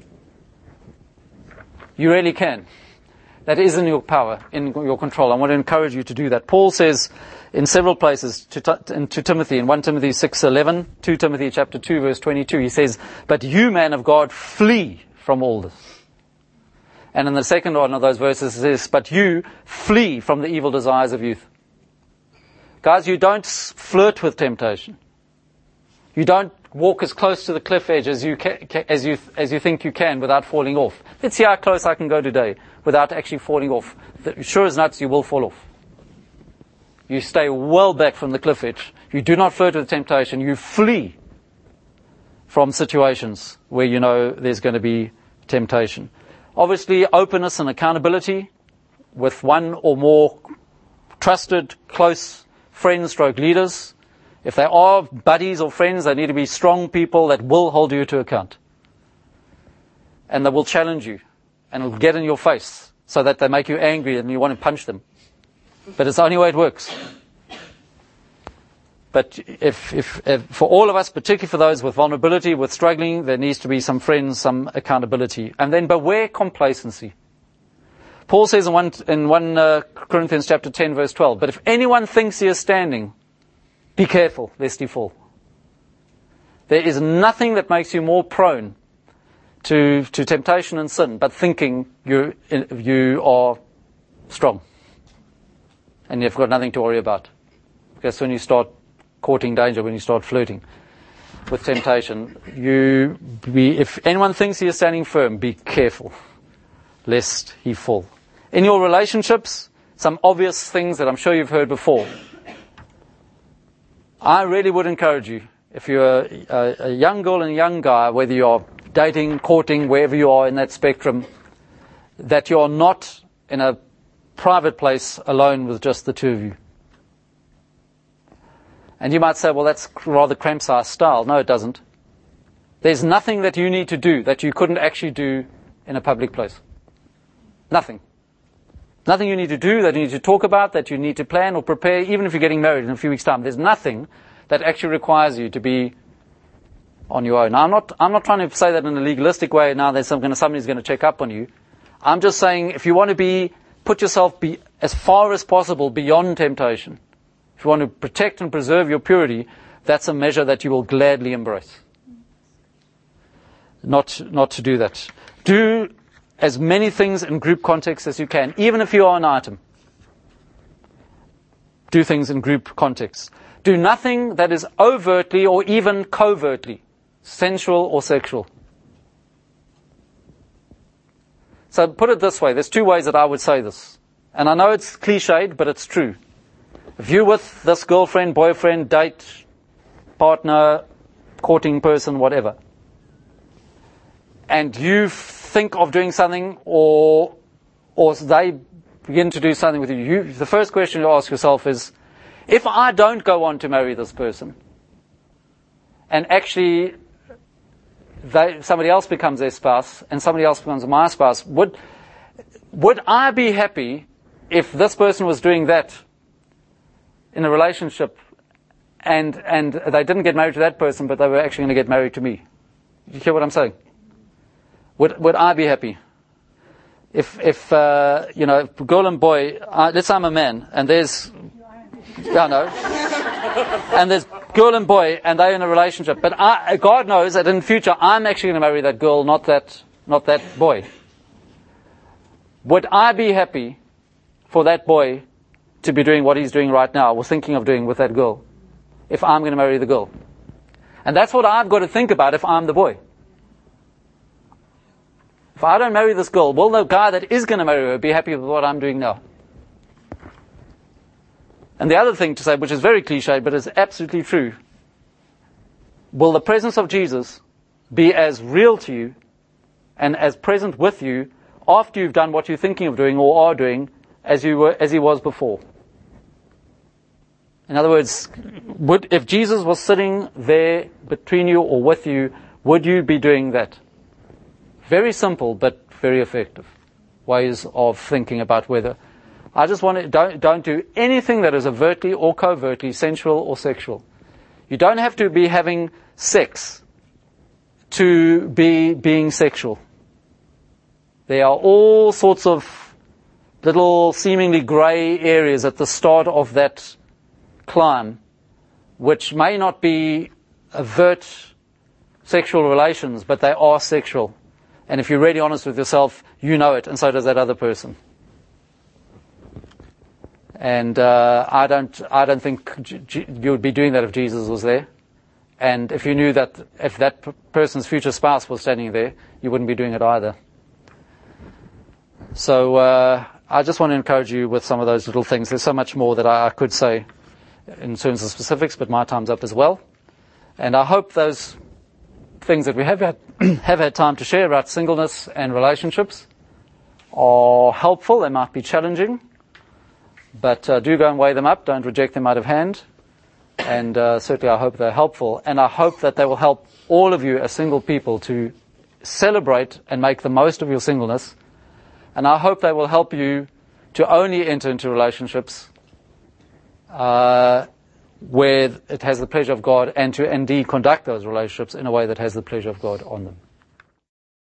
You really can. That is in your power, in your control. I want to encourage you to do that. Paul says in several places to, to, to Timothy, in First Timothy six eleven, Second Timothy chapter two, verse twenty-two, he says, but you, man of God, flee from all this. And in the second one of those verses it says, but you flee from the evil desires of youth. Guys, you don't flirt with temptation. You don't walk as close to the cliff edge as you ca- ca- as you as you think you can without falling off. Let's see how close I can go today without actually falling off. The, sure as nuts, you will fall off. You stay well back from the cliff edge. You do not flirt with temptation. You flee from situations where you know there's going to be temptation. Obviously, openness and accountability with one or more trusted, close friends, stroke leaders. If they are buddies or friends, they need to be strong people that will hold you to account. And they will challenge you and will get in your face so that they make you angry and you want to punch them. But it's the only way it works. But if, if, if for all of us, particularly for those with vulnerability, with struggling, there needs to be some friends, some accountability. And then beware complacency. Paul says in one, in one uh, Corinthians chapter ten, verse twelve, but if anyone thinks he is standing, be careful lest he fall. There is nothing that makes you more prone to, to temptation and sin, but thinking you, you are strong. And you've got nothing to worry about. Because when you start courting danger, when you start flirting with temptation, you be, if anyone thinks he is standing firm, be careful lest he fall. In your relationships, some obvious things that I'm sure you've heard before. I really would encourage you, if you're a, a, a young girl and a young guy, whether you're dating, courting, wherever you are in that spectrum, that you're not in a private place alone with just the two of you. And you might say, well, that's rather cramp-sized style. No, it doesn't. There's nothing that you need to do that you couldn't actually do in a public place. Nothing. Nothing you need to do, that you need to talk about, that you need to plan or prepare, even if you're getting married in a few weeks' time. There's nothing that actually requires you to be on your own. Now, I'm not, I'm not trying to say that in a legalistic way, now there's some, somebody's going to check up on you. I'm just saying, if you want to be, put yourself be, as far as possible beyond temptation, if you want to protect and preserve your purity, that's a measure that you will gladly embrace. Not, not to do that. Do as many things in group context as you can, even if you are an item. Do things in group context. Do nothing that is overtly or even covertly sensual or sexual. So put it this way, there's two ways that I would say this. And I know it's cliched, but it's true. If you're with this girlfriend, boyfriend, date, partner, courting person, whatever, and you think of doing something, or or they begin to do something with you, you, the first question you ask yourself is, if I don't go on to marry this person, and actually they, somebody else becomes their spouse, and somebody else becomes my spouse, would would I be happy if this person was doing that in a relationship, and and they didn't get married to that person, but they were actually going to get married to me? You hear what I'm saying? Would would I be happy if if uh, you know, girl and boy? Uh, let's say I'm a man, and there's yeah no, and there's girl and boy, and they're in a relationship. But I, God knows that in the future I'm actually going to marry that girl, not that not that boy. Would I be happy for that boy to be doing what he's doing right now, or thinking of doing with that girl, if I'm going to marry the girl? And that's what I've got to think about if I'm the boy. If I don't marry this girl, will the guy that is going to marry her be happy with what I'm doing now? And the other thing to say, which is very cliche, but is absolutely true, will the presence of Jesus be as real to you and as present with you after you've done what you're thinking of doing or are doing as you were, as he was before? In other words, would, if Jesus was sitting there between you or with you, would you be doing that? Very simple, but very effective ways of thinking about whether. I just want to, don't, don't do anything that is overtly or covertly sensual or sexual. You don't have to be having sex to be being sexual. There are all sorts of little seemingly grey areas at the start of that climb, which may not be overt sexual relations, but they are sexual. And if you're really honest with yourself, you know it, and so does that other person. And uh, I don't, I don't think G- G- you would be doing that if Jesus was there. And if you knew that if that p- person's future spouse was standing there, you wouldn't be doing it either. So uh, I just want to encourage you with some of those little things. There's so much more that I, I could say in terms of specifics, but my time's up as well. And I hope those things that we have had, have had time to share about singleness and relationships are helpful. They might be challenging, but uh, do go and weigh them up. Don't reject them out of hand. And uh, certainly I hope they're helpful. And I hope that they will help all of you as single people to celebrate and make the most of your singleness. And I hope they will help you to only enter into relationships uh, where it has the pleasure of God, and to indeed conduct those relationships in a way that has the pleasure of God on them.